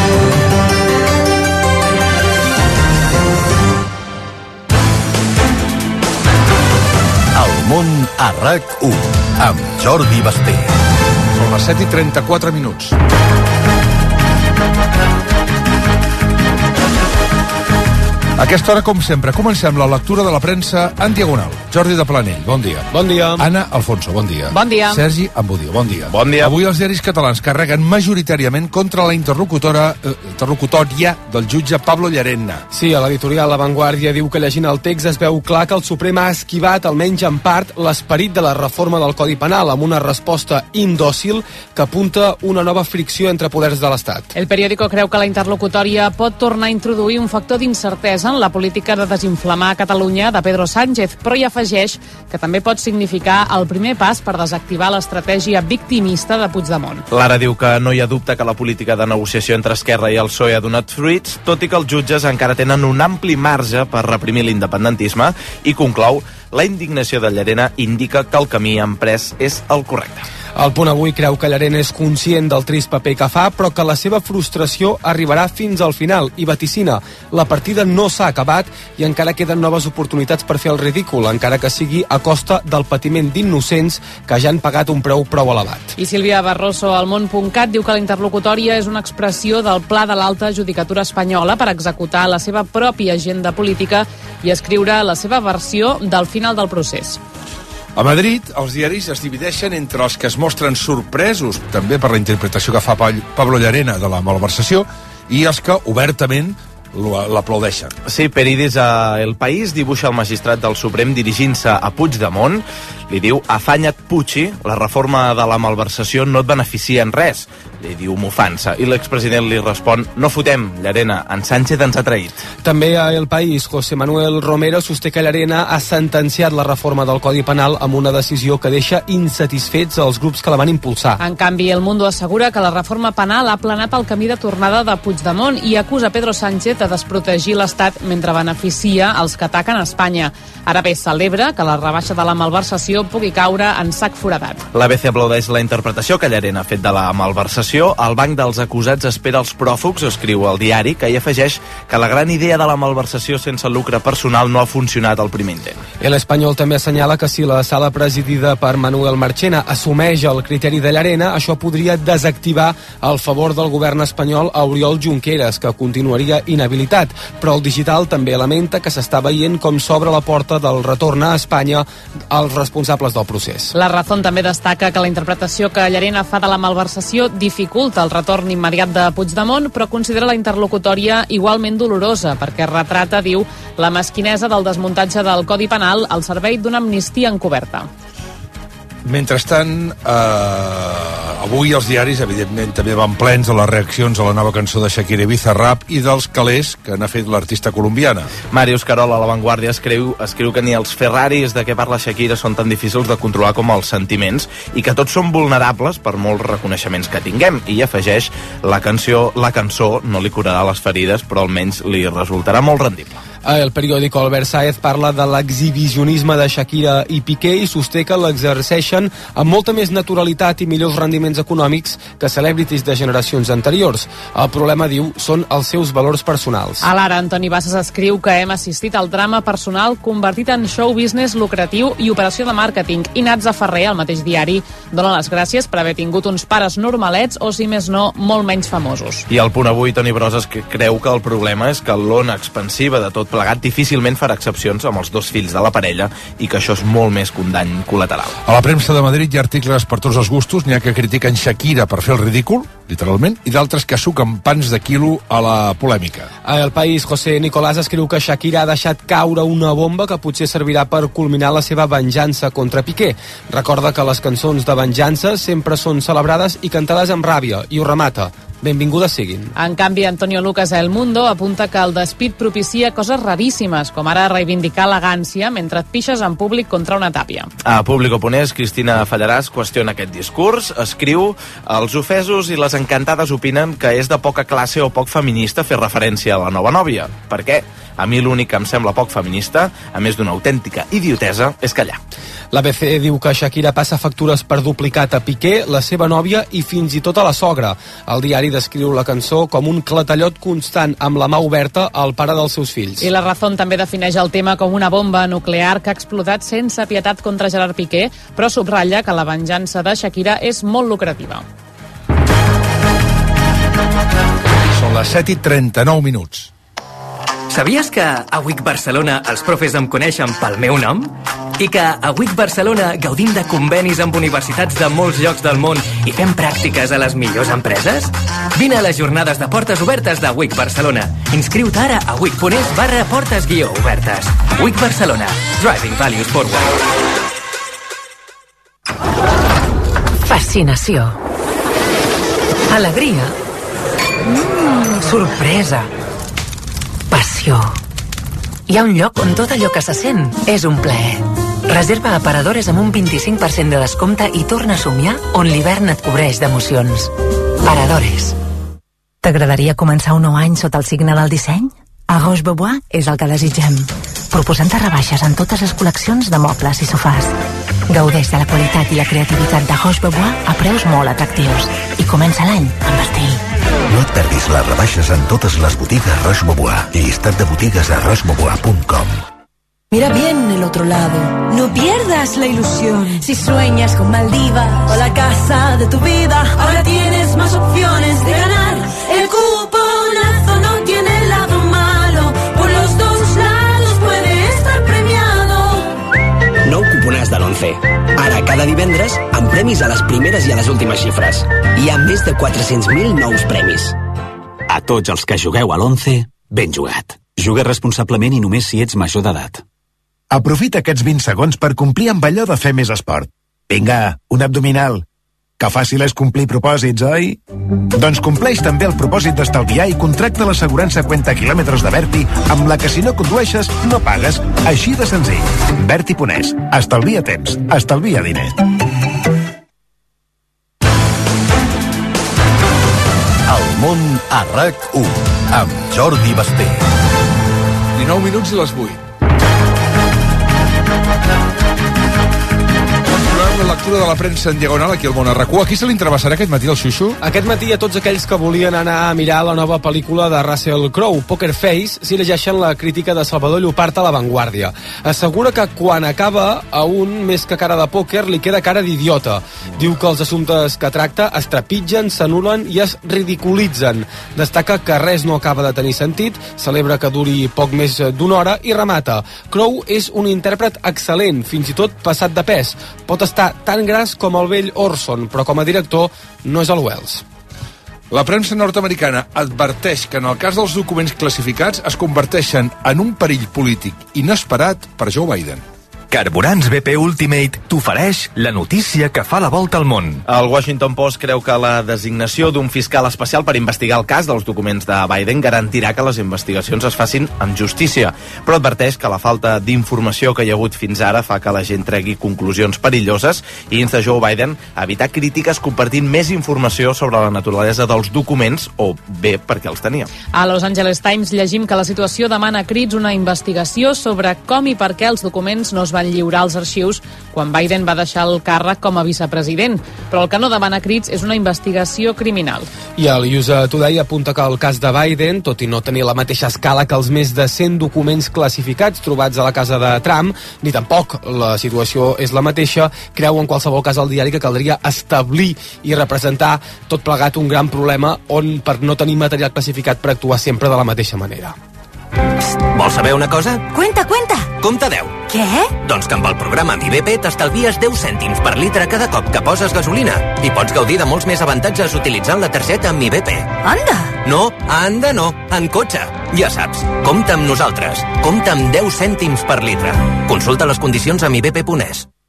El món a R A C u amb Jordi Basté. Són les set i trenta-quatre minuts. A aquesta hora, com sempre, comencem la lectura de la premsa en diagonal. Jordi de Planell, bon dia. Bon dia. Anna Alfonso, bon dia. Bon dia. Sergi Ambudio, bon dia. Bon dia. Avui els diaris catalans carreguen majoritàriament contra la interlocutora, eh, interlocutòria del jutge Pablo Llarena. Sí, a l'editorial La Vanguardia diu que llegint el text es veu clar que el Suprem ha esquivat, almenys en part, l'esperit de la reforma del Codi Penal, amb una resposta indòcil que apunta una nova fricció entre poders de l'Estat. El periòdico creu que la interlocutòria pot tornar a introduir un factor d'incertesa reforcen la política de desinflamar Catalunya de Pedro Sánchez, però hi afegeix que també pot significar el primer pas per desactivar l'estratègia victimista de Puigdemont. Lara diu que no hi ha dubte que la política de negociació entre Esquerra i el P S O E ha donat fruits, tot i que els jutges encara tenen un ampli marge per reprimir l'independentisme, i conclou: la indignació de Llarena indica que el camí emprès és el correcte. El Punt Avui creu que Llarena és conscient del trist paper que fa, però que la seva frustració arribarà fins al final i vaticina: la partida no s'ha acabat i encara queden noves oportunitats per fer el ridícul, encara que sigui a costa del patiment d'innocents que ja han pagat un preu prou elevat. I Sílvia Barroso al món punt cat diu que la interlocutòria és una expressió del pla de l'alta judicatura espanyola per executar la seva pròpia agenda política i escriure la seva versió del final del procés. A Madrid, els diaris es divideixen entre els que es mostren sorpresos també per la interpretació que fa Pablo Llarena de la malversació i els que obertament l'aplaudeixen. Sí, Peridis a El País dibuixa el magistrat del Suprem dirigint-se a Puigdemont. Li diu: afanya't, Puigci, la reforma de la malversació no et beneficia en res. Li diu mofant-se. I l'expresident li respon: no fotem, Llarena, en Sánchez ens ha traït. També a El País, José Manuel Romero sosté que Llarena ha sentenciat la reforma del Codi Penal amb una decisió que deixa insatisfets els grups que la van impulsar. En canvi, El Mundo assegura que la reforma penal ha aplanat el camí de tornada de Puigdemont i acusa Pedro Sánchez de desprotegir l'Estat mentre beneficia els que ataquen a Espanya. Ara bé, celebra que la rebaixa de la malversació pugui caure en sac foradat. L'A B C aplaudeix la interpretació que Llarena ha fet de la malversació. El banc dels acusats espera els pròfugs, escriu el diari, que hi afegeix que la gran idea de la malversació sense lucre personal no ha funcionat al primer intent. El Espanyol també assenyala que si la sala presidida per Manuel Marchena assumeix el criteri de Llarena, això podria desactivar el favor del govern espanyol a Oriol Junqueras, que continuaria inhabilitat. Però el Digital també lamenta que s'està veient com s'obre la porta del retorn a Espanya als responsables del procés. La Razón també destaca que la interpretació que Llarena fa de la malversació dificulta el retorn immediat de Puigdemont, però considera la interlocutòria igualment dolorosa, perquè retrata, diu, la mesquinesa del desmuntatge del Codi Penal al servei d'una amnistia encoberta. Mentrestant, eh, avui els diaris, evidentment, també van plens de les reaccions a la nova cançó de Shakira i Bizarrap i dels calés que n'ha fet l'artista colombiana. Màrius Carol, a La Vanguardia, escriu, escriu que ni els Ferraris de què parla Shakira són tan difícils de controlar com els sentiments i que tots són vulnerables per molts reconeixements que tinguem. I afegeix, la canció, la cançó no li curarà les ferides, però almenys li resultarà molt rendible. El periòdico Albert Sáez parla de l'exhibicionisme de Shakira i Piqué i sosté que l'exerceixen amb molta més naturalitat i millors rendiments econòmics que celebrities de generacions anteriors. El problema, diu, són els seus valors personals. A l'Ara, Antoni Bassas escriu que hem assistit al drama personal convertit en show business lucratiu i operació de màrqueting. I Natza Ferrer, al mateix diari, dona les gràcies per haver tingut uns pares normalets o, si més no, molt menys famosos. I al Punt Avui, Toni Broses creu que el problema és que l'ona expansiva de tot plegat difícilment farà excepcions amb els dos fills de la parella i que això és molt més que un dany col·lateral. A la premsa de Madrid hi ha articles per tots els gustos. N'hi ha que critiquen Shakira per fer el ridícul, literalment, i d'altres que suquen pans de quilo a la polèmica. A El País, José Nicolás escriu que Shakira ha deixat caure una bomba que potser servirà per culminar la seva venjança contra Piqué. Recorda que les cançons de venjança sempre són celebrades i cantades amb ràbia, i ho remata: benvingudes siguin. En canvi, Antonio Lucas a El Mundo apunta que el despit propicia coses raríssimes, com ara reivindicar elegància mentre et pixes en públic contra una tàpia. A Público Ponés, Cristina Fallaràs qüestiona aquest discurs, escriu: els ofesos i les encantades opinen que és de poca classe o poc feminista fer referència a la nova nòvia. Per què? A mi l'únic que em sembla poc feminista, a més d'una autèntica idiotesa, és callar. L'A B C diu que Shakira passa factures per duplicat a Piqué, la seva nòvia i fins i tot a la sogra. El diari descriu la cançó com un clatellot constant amb la mà oberta al pare dels seus fills. I La Razón també defineix el tema com una bomba nuclear que ha explotat sense pietat contra Gerard Piqué, però subratlla que la venjança de Shakira és molt lucrativa. Són les set i trenta-nou minuts. Sabies que a W I C Barcelona els profes em coneixen pel meu nom? I que a W I C Barcelona gaudim de convenis amb universitats de molts llocs del món i fem pràctiques a les millors empreses? Vine a les jornades de portes obertes de W I C Barcelona. Inscriu-te ara a wic.es barra portes guió obertes. W I C Barcelona. Driving Values Forward. Fascinació. Alegria. Mm, sorpresa. Passió. Hi ha un lloc on tot allò que se sent és un plaer. Reserva a Paradores amb un vint-i-cinc per cent de descompte i torna a somiar on l'hivern et cobreix d'emocions. Paradores. T'agradaria començar un nou any sota el signe del disseny? A Roche-Beaubois és el que desitgem. Proposant-te rebaixes en totes les col·leccions de mobles i sofàs. Gaudeix de la qualitat i la creativitat de Roche-Beaubois a preus molt atractius. I comença l'any amb estil. No et perdis les rebaixes en totes les botigues Roche-Beaubois. Llistat de botigues a roche beaubois punt com. Mira bien el otro lado, no pierdas la ilusión. Si sueñas con Maldivas o la casa de tu vida, ahora tienes más opciones de ganar. El cuponazo no tiene lado malo, por los dos lados puede estar premiado. Nou cuponàs de l'Once. Ara, cada divendres, amb premis a les primeres i a les últimes xifres. Hi ha més de quatre-cents mil nous premis. A tots els que jugueu a l'Once, ben jugat. Juga responsablement i només si ets major d'edat. Aprofita aquests vint segons per complir amb allò de fer més esport. Vinga, un abdominal. Que fàcil és complir propòsits, oi? Doncs compleix també el propòsit d'estalviar i contracta l'assegurança Cuenta Quilòmetres de Berti, amb la que si no condueixes, no pagues. Així de senzill. Berti Ponès. Estalvia temps. Estalvia diner. El món a RAC u, amb Jordi Basté. dinou minuts i les vuit. La lectura de la premsa en diagonal aquí al món a RAC u. Aquí se l'intervessarà aquest matí el Xuxu? Aquest matí a tots aquells que volien anar a mirar la nova pel·lícula de Russell Crowe, Poker Face, si llegeixen la crítica de Salvador Llopart a La Vanguardia. Assegura que quan acaba, a un, més que cara de pòquer, li queda cara d'idiota. Diu que els assumptes que tracta es trepitgen, s'anulen i es ridiculitzen. Destaca que res no acaba de tenir sentit, celebra que duri poc més d'una hora i remata. Crowe és un intèrpret excel·lent, fins i tot passat de pes. Pot estar tan gras com el vell Orson, però com a director no és el Wells. La premsa nord-americana adverteix que en el cas dels documents classificats es converteixen en un perill polític inesperat per Joe Biden. Carburants B P Ultimate t'ofereix la notícia que fa la volta al món. El Washington Post creu que la designació d'un fiscal especial per investigar el cas dels documents de Biden garantirà que les investigacions es facin amb justícia, però adverteix que la falta d'informació que hi ha hagut fins ara fa que la gent tregui conclusions perilloses i insta Joe Biden a evitar crítiques compartint més informació sobre la naturalesa dels documents o bé perquè els tenia. A Los Angeles Times llegim que la situació demana a crits una investigació sobre com i per què els documents no es van lliurar als arxius quan Biden va deixar el càrrec com a vicepresident. Però el que no demana crits és una investigació criminal. I el U S A Today apunta que el cas de Biden, tot i no tenir la mateixa escala que els més de cent documents classificats trobats a la casa de Trump, ni tampoc la situació és la mateixa, creu en qualsevol cas el diari que caldria establir i representar tot plegat un gran problema on, per no tenir material classificat, per actuar sempre de la mateixa manera. Vols saber una cosa? Cuenta, cuenta. Compte deu. Què? Doncs que amb el programa Mi B P t'estalvies deu cèntims per litre cada cop que poses gasolina i pots gaudir de molts més avantatges utilitzant la targeta Mi B P. Anda! No, anda no, en cotxe. Ja saps, compta amb nosaltres. Compta amb deu cèntims per litre. Consulta les condicions a mi b p punt e s.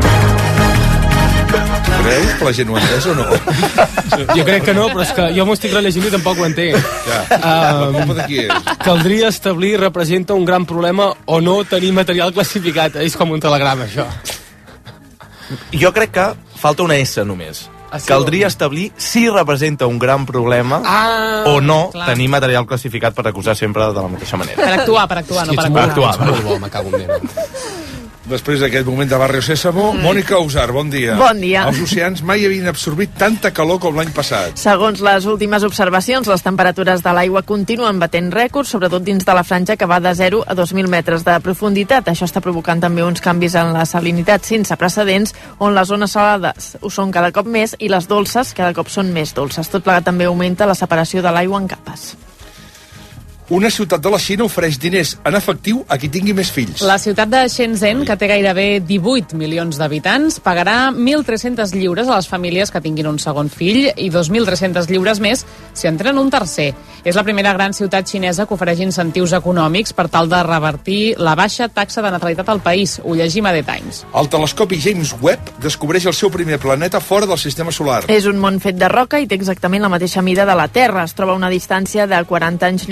Creus que la gent ho ha entès o no? Jo crec que no, però és que jo m'ho estic rellegint i tampoc ho entenc. Ja, um, la culpa de qui és? Caldria establir representa un gran problema o no tenir material classificat. És com un telegrama, això. Jo crec que falta una S només. Ah, sí? Caldria establir si representa un gran problema ah, o no clar. tenir material classificat per acusar sempre de la mateixa manera. Per actuar, per actuar, no per Per actuar. actuar, Molt bo, me cago en Déu. Després d'aquest moment de Barrio Sésamo, mm. Mònica Usar, bon dia. Bon dia. Els oceans mai havien absorbit tanta calor com l'any passat. Segons les últimes observacions, les temperatures de l'aigua continuen batent rècords, sobretot dins de la franja que va de zero a dos mil metres de profunditat. Això està provocant també uns canvis en la salinitat sense precedents, on les zones salades ho són cada cop més i les dolces cada cop són més dolces. Tot plegat també augmenta la separació de l'aigua en capes. Una ciutat de la Xina ofereix diners en efectiu a qui tingui més fills. La ciutat de Shenzhen, que té gairebé divuit milions d'habitants, pagarà mil tres-cents lliures a les famílies que tinguin un segon fill i dos mil tres-cents lliures més si en tenen un tercer. És la primera gran ciutat xinesa que ofereix incentius econòmics per tal de revertir la baixa taxa de natalitat al país. Ho llegim a The Times. El telescopi James Webb descobreix el seu primer planeta fora del sistema solar. És un món fet de roca i té exactament la mateixa mida de la Terra. Es troba a una distància de quaranta anys llum de nosaltres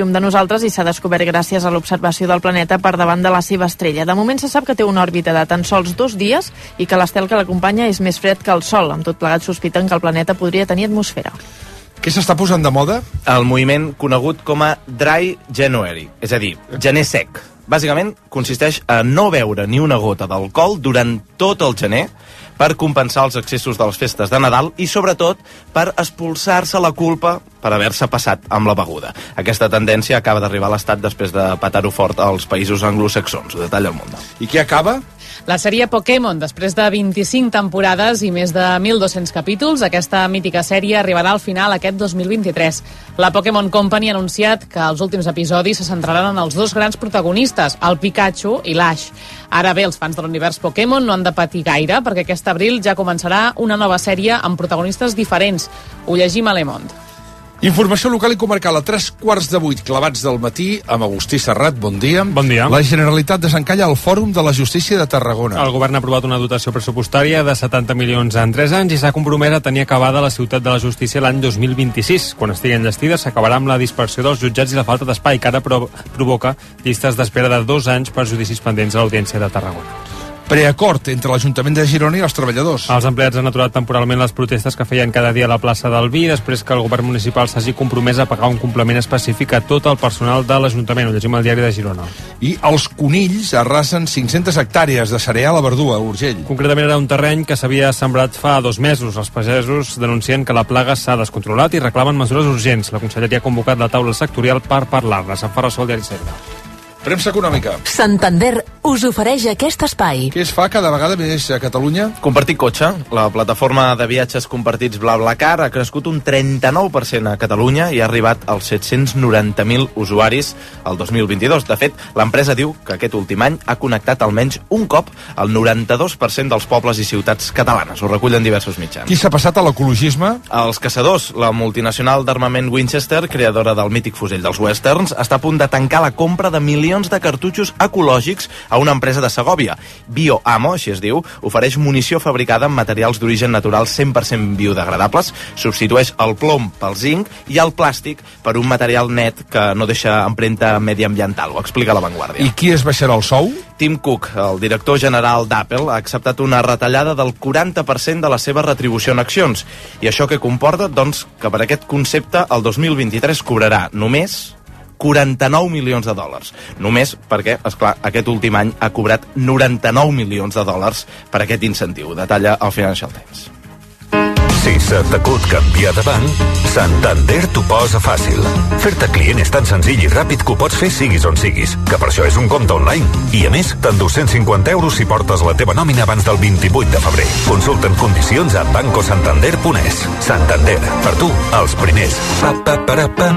nosaltres i s'ha descobert gràcies a l'observació del planeta per davant de la seva estrella. De moment se sap que té una òrbita de tan sols dos dies i que l'estel que l'acompanya és més fred que el Sol. Amb tot plegat sospiten que el planeta podria tenir atmosfera. Què s'està posant de moda? El moviment conegut com a Dry January, és a dir, gener sec. Bàsicament consisteix a no beure ni una gota d'alcohol durant tot el gener per compensar els excessos de les festes de Nadal i, sobretot, per expulsar-se la culpa per haver-se passat amb la beguda. Aquesta tendència acaba d'arribar a l'estat després de patar-ho fort als països anglosaxons. Ho detalla el Mundo. I què acaba? La sèrie Pokémon, després de vint-i-cinc temporades i més de mil dos-cents capítols, aquesta mítica sèrie arribarà al final aquest dos mil vint-i-tres. La Pokémon Company ha anunciat que els últims episodis se centraran en els dos grans protagonistes, el Pikachu i l'Ash. Ara bé, els fans de l'univers Pokémon no han de patir gaire, perquè aquest abril ja començarà una nova sèrie amb protagonistes diferents. Ho llegim a Le Monde. Informació local i comarcal a tres quarts de vuit clavats del matí amb Agustí Serrat. Bon dia. Bon dia. La Generalitat desencalla el Fòrum de la Justícia de Tarragona. El govern ha aprovat una dotació pressupostària de setanta milions en tres anys i s'ha compromès a tenir acabada la ciutat de la justícia l'any dos mil vint-i-sis. Quan estigui enllestida s'acabarà amb la dispersió dels jutjats i la falta d'espai, que ara prov provoca llistes d'espera de dos anys per judicis pendents a l'Audiència de Tarragona. Preacord entre l'Ajuntament de Girona i els treballadors. Els empleats han aturat temporalment les protestes que feien cada dia a la plaça del Vi després que el govern municipal s'hagi compromès a pagar un complement específic a tot el personal de l'Ajuntament. Ho llegim al diari de Girona. I els conills arrasen cinc-centes hectàrees de cereal a Verdú, a Urgell. Concretament era un terreny que s'havia sembrat fa dos mesos. Els pagesos denuncien que la plaga s'ha descontrolat i reclamen mesures urgents. La Conselleria ha convocat la taula sectorial per parlar-ne. En fa ressò el diari Segre. Premsa econòmica. Santander us ofereix aquest espai. Què es fa cada vegada més a Catalunya? Compartir cotxe. La plataforma de viatges compartits BlaBlaCar ha crescut un trenta-nou per cent a Catalunya i ha arribat als set-cents noranta mil usuaris el dos mil vint-i-dos. De fet, l'empresa diu que aquest últim any ha connectat almenys un cop el noranta-dos per cent dels pobles i ciutats catalanes. Ho recullen diversos mitjans. Qui s'ha passat a l'ecologisme? Els caçadors. La multinacional d'armament Winchester, creadora del mític fusell dels westerns, està a punt de tancar la compra de milions de cartutxos ecològics a una empresa de Segòvia. BioAmo, així es diu, ofereix munició fabricada amb materials d'origen natural cent per cent biodegradables, substitueix el plom pel zinc i el plàstic per un material net que no deixa empremta mediambiental. Ho explica La Vanguardia. I qui es baixarà el sou? Tim Cook, el director general d'Apple, ha acceptat una retallada del quaranta per cent de la seva retribució en accions. I això què comporta? Doncs que per aquest concepte el dos mil vint-i-tres cobrarà només quaranta-nou milions de dòlars. Només perquè, esclar, aquest últim any ha cobrat noranta-nou milions de dòlars per aquest incentiu. Detalla el Financial Times. Si se t'acut canviar de banc, Santander t'ho posa fàcil. Fer-te client és tan senzill i ràpid que ho pots fer siguis on siguis, que per això és un compte online. I a més, t'endús cent cinquanta euros si portes la teva nòmina abans del vint-i-vuit de febrer. Consulta'n condicions a banco santander punt es. Santander, per tu, els primers. Pa, pa, para, pa.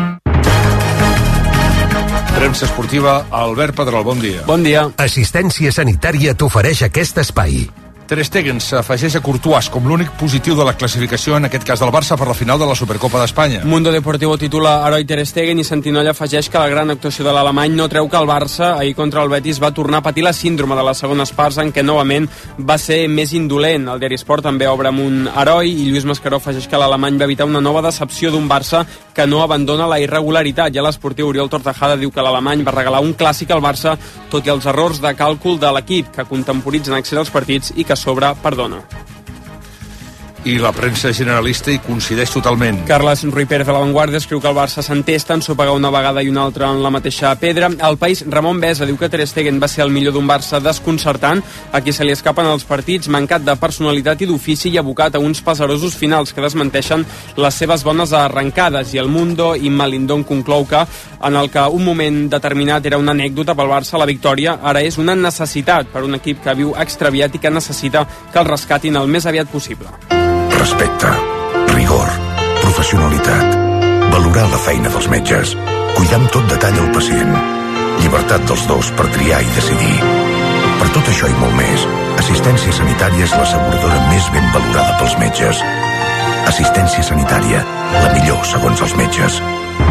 Premsa esportiva, Albert Pedrol, bon dia. Bon dia. Assistència Sanitària t'ofereix aquest espai. Ter Stegen s'afegeix a Courtois com l'únic positiu de la classificació, en aquest cas del Barça, per la final de la Supercopa d'Espanya. Mundo Deportivo titula heroi Ter Stegen i Santinolla afegeix que la gran actuació de l'alemany no treu que el Barça ahir contra el Betis va tornar a patir la síndrome de les segones parts en què novament va ser més indolent. El diari Sport també obre amb un heroi i Lluís Mascaró afegeix que l'alemany va evitar una nova decepció d'un Barça que no abandona la irregularitat. Ja l'esportiu Oriol Tortajada diu que l'alemany va regalar un clàssic al Barça tot i els errors de càlcul de l'equip que contemporitzen accés als partits i que sobre perdona. I la premsa generalista hi coincideix totalment. Carles Ruiz Pérez de La Vanguardia escriu que el Barça s'entesta en sopegar una vegada i una altra en la mateixa pedra. Al País, Ramon Besa diu que Ter Stegen va ser el millor d'un Barça desconcertant, a qui se li escapen els partits, mancat de personalitat i d'ofici i abocat a uns pesarosos finals que desmenteixen les seves bones arrencades. I el Mundo i Malindon conclou que en el que un moment determinat era una anècdota pel Barça, la victòria ara és una necessitat per un equip que viu extraviat i que necessita que el rescatin el més aviat possible. Respecte, rigor, professionalitat, valorar la feina dels metges, cuidar amb tot detall el pacient, llibertat dels dos per triar i decidir. Per tot això i molt més, Assistència Sanitària és l'asseguradora més ben valorada pels metges. Assistència Sanitària, la millor segons els metges.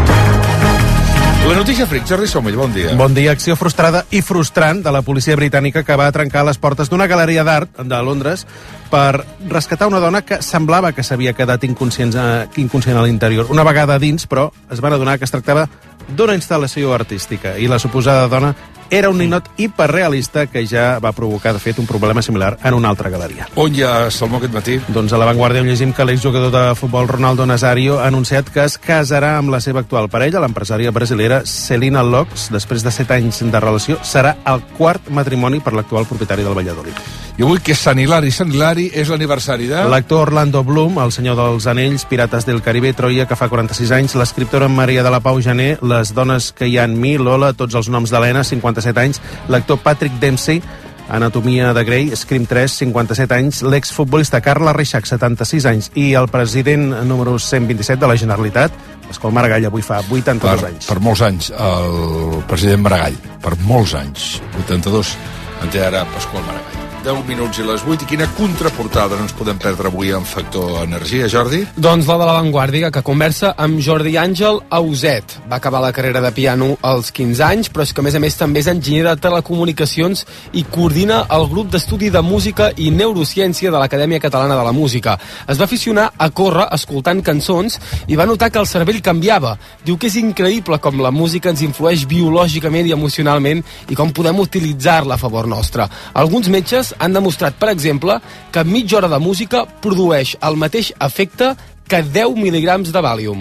La notícia fric, Jordi Somell, bon dia. Bon dia. Acció frustrada i frustrant de la policia britànica que va trencar les portes d'una galeria d'art de Londres per rescatar una dona que semblava que s'havia quedat inconscient, inconscient a l'interior. Una vegada a dins, però, es van adonar que es tractava d'una instal·lació artística, i la suposada dona era un ninot hiperrealista que ja va provocar, de fet, un problema similar en una altra galeria. On hi ha Salmó aquest matí? Doncs a La Vanguardia on llegim que l'exjugador de futbol Ronaldo Nazario ha anunciat que es casarà amb la seva actual parella, l'empresària brasilera Celina Lopes. Després de set anys de relació, serà el quart matrimoni per l'actual propietari del Valladolid. I avui que és Sant Hilari, Sant Hilari és l'aniversari de... L'actor Orlando Bloom, el senyor dels anells, Pirates del Caribe, Troia, que fa quaranta-sis anys, l'escriptora Maria de la Pau Jané, Les dones que hi ha en mi, Lola, Tots els noms d'Helena, cinquanta-set anys, l'actor Patrick Dempsey, Anatomia de Grey, Scream tres, cinquanta-set anys, l'exfutbolista Carla Reixac, setanta-sis anys, i el president número cent vint-i-set de la Generalitat, Pasqual Maragall, avui fa vuitanta-dos per, anys. Per molts anys, el president Maragall, per molts anys, vuitanta-dos, en té ara Pasqual Maragall. deu minuts i les vuit, i quina contraportada no ens podem perdre avui en Factor Energia, Jordi? Doncs la de La Vanguardia, que conversa amb Jordi Àngel Auset. Va acabar la carrera de piano als quinze anys, però és que a més a més també és enginyer de telecomunicacions i coordina el grup d'estudi de música i neurociència de l'Acadèmia Catalana de la Música. Es va aficionar a córrer escoltant cançons i va notar que el cervell canviava. Diu que és increïble com la música ens influeix biològicament i emocionalment i com podem utilitzar-la a favor nostre. Alguns metges han demostrat, per exemple, que mitja hora de música produeix el mateix efecte que deu mil·ligrams de Valium.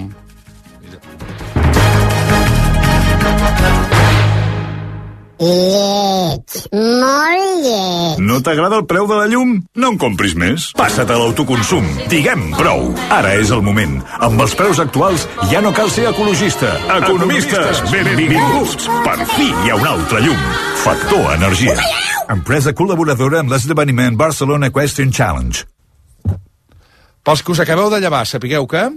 Lleig, molt lleig. No t'agrada el preu de la llum? No en compris més. Passa't a l'autoconsum. Diguem prou. Ara és el moment. Amb els preus actuals ja no cal ser ecologista. Economistes, benvinguts. Per fi hi ha un altre llum. Factor Energia. Empresa col·laboradora amb l'esdeveniment Barcelona Equestrian Challenge. Pels que us acabeu de llevar, sapigueu que...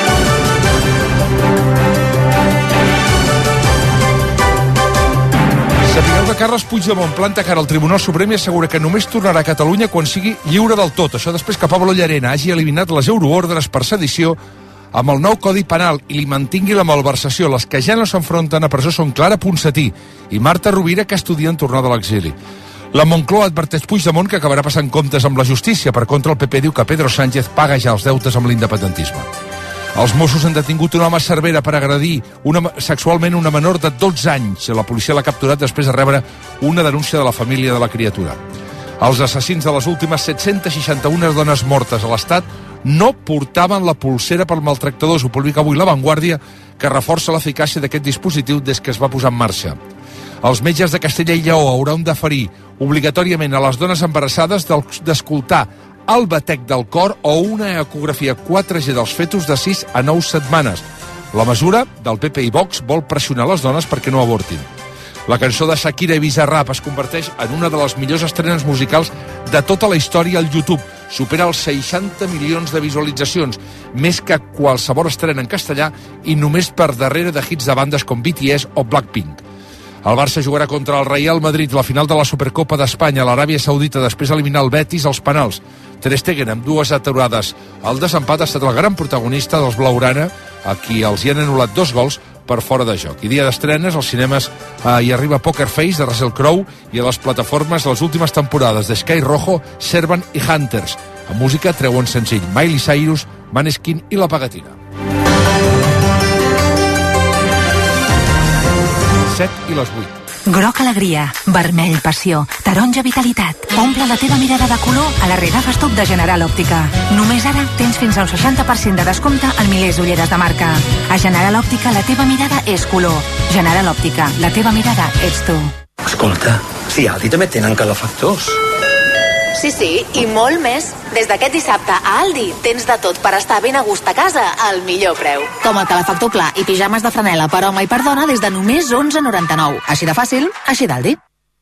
Sapigueu que Carles Puigdemont planta cara al Tribunal Suprem i assegura que només tornarà a Catalunya quan sigui lliure del tot. Això després que Pablo Llarena hagi eliminat les euroordres per sedició amb el nou Codi Penal i li mantingui la malversació. Les que ja no s'enfronten a presó són Clara Ponsatí i Marta Rovira, que estudien tornar de l'exili. La Moncloa adverteix Puigdemont que acabarà passant comptes amb la justícia. Per contra, el P P diu que Pedro Sánchez paga ja els deutes amb l'independentisme. Els Mossos han detingut un home a Cervera per agredir una, sexualment una menor de dotze anys. La policia l'ha capturat després de rebre una denúncia de la família de la criatura. Els assassins de les últimes set-cents seixanta-una dones mortes a l'Estat no portaven la polsera per maltractadors. Ho publica avui La Vanguardia, que reforça l'eficàcia d'aquest dispositiu des que es va posar en marxa. Els metges de Castella i Lleó hauran d'oferir obligatòriament a les dones embarassades d'escoltar el batec del cor o una ecografia quatre G dels fetus de sis a nou setmanes. La mesura del P P i Vox vol pressionar les dones perquè no avortin. La cançó de Shakira i Bizarrap es converteix en una de les millors estrenes musicals de tota la història al YouTube. Supera els seixanta milions de visualitzacions, més que qualsevol estrena en castellà i només per darrere de hits de bandes com B T S o Blackpink. El Barça jugarà contra el Real Madrid la final de la Supercopa d'Espanya a l'Aràbia Saudita després d'eliminar el Betis als penals. Ter Stegen amb dues aturades. El desempat ha estat el gran protagonista dels blaugrana, a qui els hi han anul·lat dos gols per fora de joc. I dia d'estrenes, als cinemes eh, hi arriba Poker Face de Russell Crowe i a les plataformes les últimes temporades de Sky Rojo, Servant i Hunters. A música treuen senzill Miley Cyrus, Maneskin i La Pagatina. set i les vuit. Groc alegria, vermell passió, taronja vitalitat. Omple la teva mirada de color a la Regafa Stop de General Òptica. Només ara tens fins a un seixanta per cent de descompte en milers d'ulleres de marca. A General Òptica la teva mirada és color. General Òptica, la teva mirada ets tu. Escolta, si a Aldi també tenen calefactors. Sí, sí, i molt més. Des d'aquest dissabte a Aldi tens de tot per estar ben a gust a casa al millor preu. Com el calefactor pla i pijames de franela per home i per dona des de només onze noranta-nou. Així de fàcil, així d'Aldi.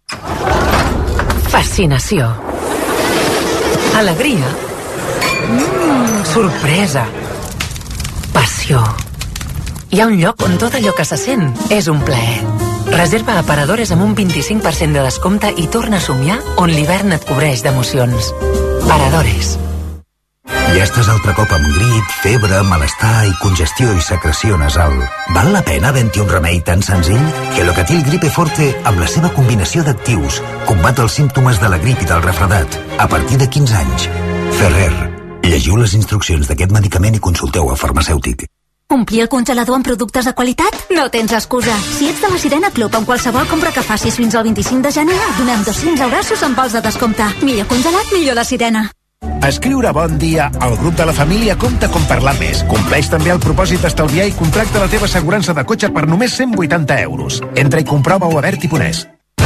Fascinació. Alegria. Mm, sorpresa. Passió. Hi ha un lloc on tot allò que se sent és un plaer. Reserva a Paradores amb un vint-i-cinc per cent de descompte i torna a somiar on l'hivern et cobreix d'emocions. Paradores. Ja estàs altre cop amb grip, febre, malestar i congestió i secreció nasal. Val la pena havent-hi un remei tan senzill? Gelocatil Gripe Forte, amb la seva combinació d'actius, combat els símptomes de la grip i del refredat, a partir de quinze anys. Ferrer. Llegiu les instruccions d'aquest medicament i consulteu al farmacèutic. Omplir el congelador amb productes de qualitat? No tens excusa. Si ets de la Sirena Club, amb qualsevol compra que facis fins al vint-i-cinc de gener, donem dos-cents eurassos en vols de descompte. Millor congelat, millor la Sirena. Escriure bon dia al grup de la família compta com parlar més. Compleix també el propòsit d'estalviar i contracta la teva assegurança de cotxe per només cent vuitanta euros. Entra i comprova-ho a Berti Ponès.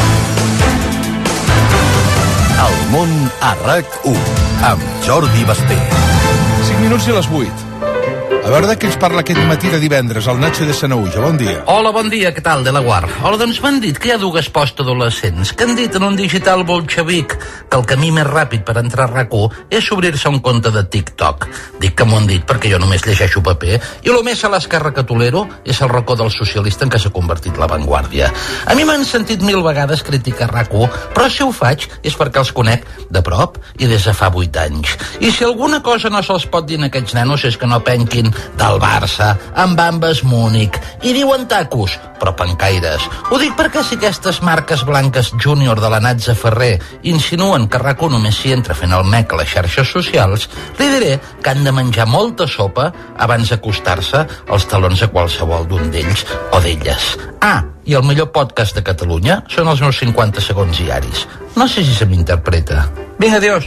El món a RAC u, amb Jordi Basté. cinc minuts i les vuit. A veure de què ens parla aquest matí de divendres, el Nacho de Sanaúja. Bon dia. Hola, bon dia, què tal, de la Guar? Hola, doncs m'han dit que hi ha dues postadolescents que han dit en un digital bolxevic que el camí més ràpid per entrar a RAC u és obrir-se un compte de TikTok. Dic que m'ho han dit perquè jo només llegeixo paper i el més a l'esquerra que tolero és el racó del socialista en què s'ha convertit La Vanguardia. A mi m'han sentit mil vegades criticar RAC u, però si ho faig és perquè els conec de prop i des de fa vuit anys. I si alguna cosa no se'ls pot dir a aquests nenos és que no penquin del Barça, amb Bambes Múnich, i diuen tacos, però pencaires. Ho dic perquè si aquestes marques blanques júnior de la Natza Ferrer insinuen que RAC u només s'hi entra fent el mec a les xarxes socials, li diré que han de menjar molta sopa abans d'acostar-se als talons a qualsevol d'un d'ells o d'elles. Ah, i el millor podcast de Catalunya són els meus cinquanta segons diaris. No sé si se m'interpreta. Vinga, adiós.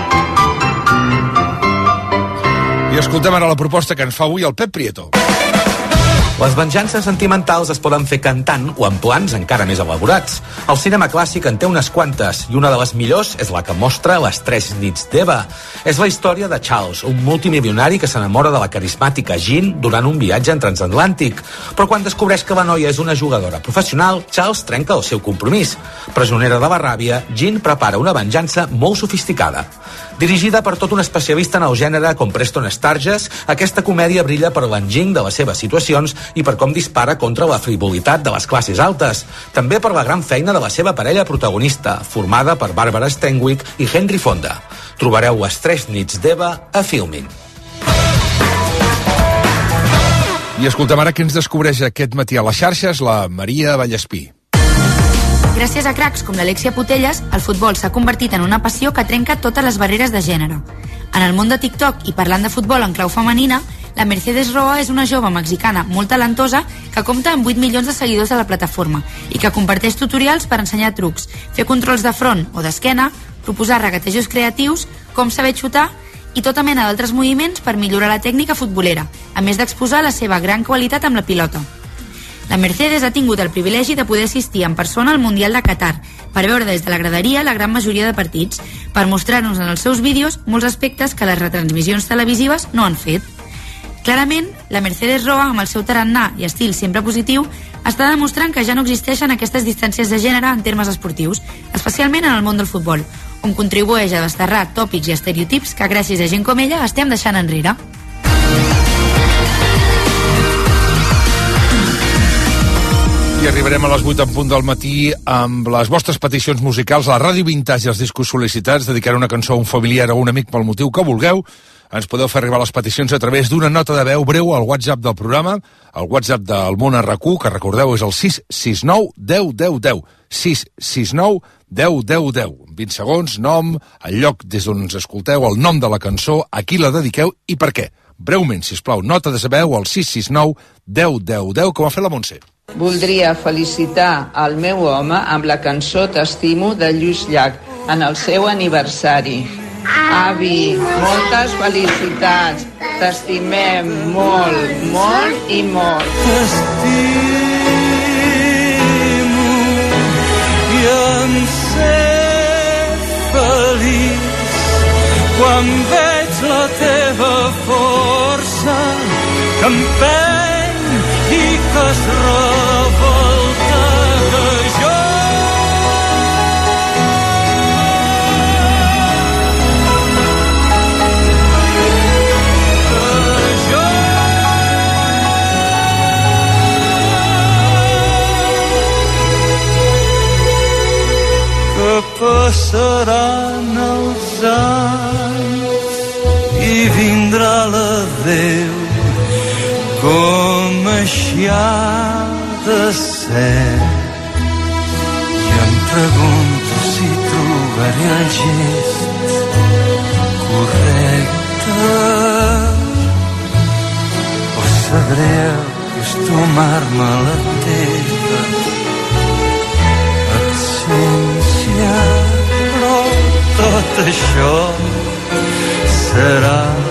I escoltem ara la proposta que ens fa avui el Pep Prieto. Les venjances sentimentals es poden fer cantant o en plans encara més elaborats. El cinema clàssic en té unes quantes, i una de les millors és la que mostra Les tres nits d'Eva. És la història de Charles, un multimilionari que s'enamora de la carismàtica Jean durant un viatge en transatlàntic. Però quan descobreix que la noia és una jugadora professional, Charles trenca el seu compromís. Presonera de la ràbia, Jean prepara una venjança molt sofisticada. Dirigida per tot un especialista en el gènere com Preston Sturges, aquesta comèdia brilla per l'enginy de les seves situacions i per com dispara contra la frivolitat de les classes altes. També per la gran feina de la seva parella protagonista, formada per Barbara Stanwyck i Henry Fonda. Trobareu Les tres nits d'Eva a Filmin. I escoltem ara què ens descobreix aquest matí a les xarxes la Maria Vallespí. Gràcies a cracs com l'Alexia Putelles, el futbol s'ha convertit en una passió que trenca totes les barreres de gènere. En el món de TikTok i parlant de futbol en clau femenina, la Mercedes Roa és una jove mexicana molt talentosa que compta amb vuit milions de seguidors a la plataforma i que comparteix tutorials per ensenyar trucs, fer controls de front o d'esquena, proposar regatejos creatius, com saber xutar i tota mena d'altres moviments per millorar la tècnica futbolera, a més d'exposar la seva gran qualitat amb la pilota. La Mercedes ha tingut el privilegi de poder assistir en persona al Mundial de Qatar per veure des de la graderia la gran majoria de partits, per mostrar-nos en els seus vídeos molts aspectes que les retransmissions televisives no han fet. Clarament, la Mercedes Roa, amb el seu tarannà i estil sempre positiu, està demostrant que ja no existeixen aquestes distàncies de gènere en termes esportius, especialment en el món del futbol, on contribueix a desterrar tòpics i estereotips que gràcies a gent com ella estem deixant enrere. I arribarem a les vuit en punt del matí amb les vostres peticions musicals a la Ràdio Vintage i els discos sol·licitats, dedicar una cançó a un familiar o un amic pel motiu que vulgueu. Ens podeu fer arribar les peticions a través d'una nota de veu breu al WhatsApp del programa, el WhatsApp del Món a RAC u, que recordeu és el sis sis nou deu deu deu, sis sis nou deu deu deu. vint segons, nom, el lloc des d'on ens escolteu, el nom de la cançó, a qui la dediqueu i per què. Breument, sisplau, nota de veu al sis sis nou deu deu deu, com ha fet la Montse. Voldria felicitar el meu home amb la cançó T'estimo de Lluís Llach en el seu aniversari. Avi, moltes felicitats. T'estimem molt, molt i molt. T'estimo i em sé feliç quan veig la teva força que empeny i que es revolta que jo que passaran els anys i vindrà l'adeu com així ha de ser. I em pregunto si trobaré el gest correcte o sabré acostumar-me a la teva absència, però tot això serà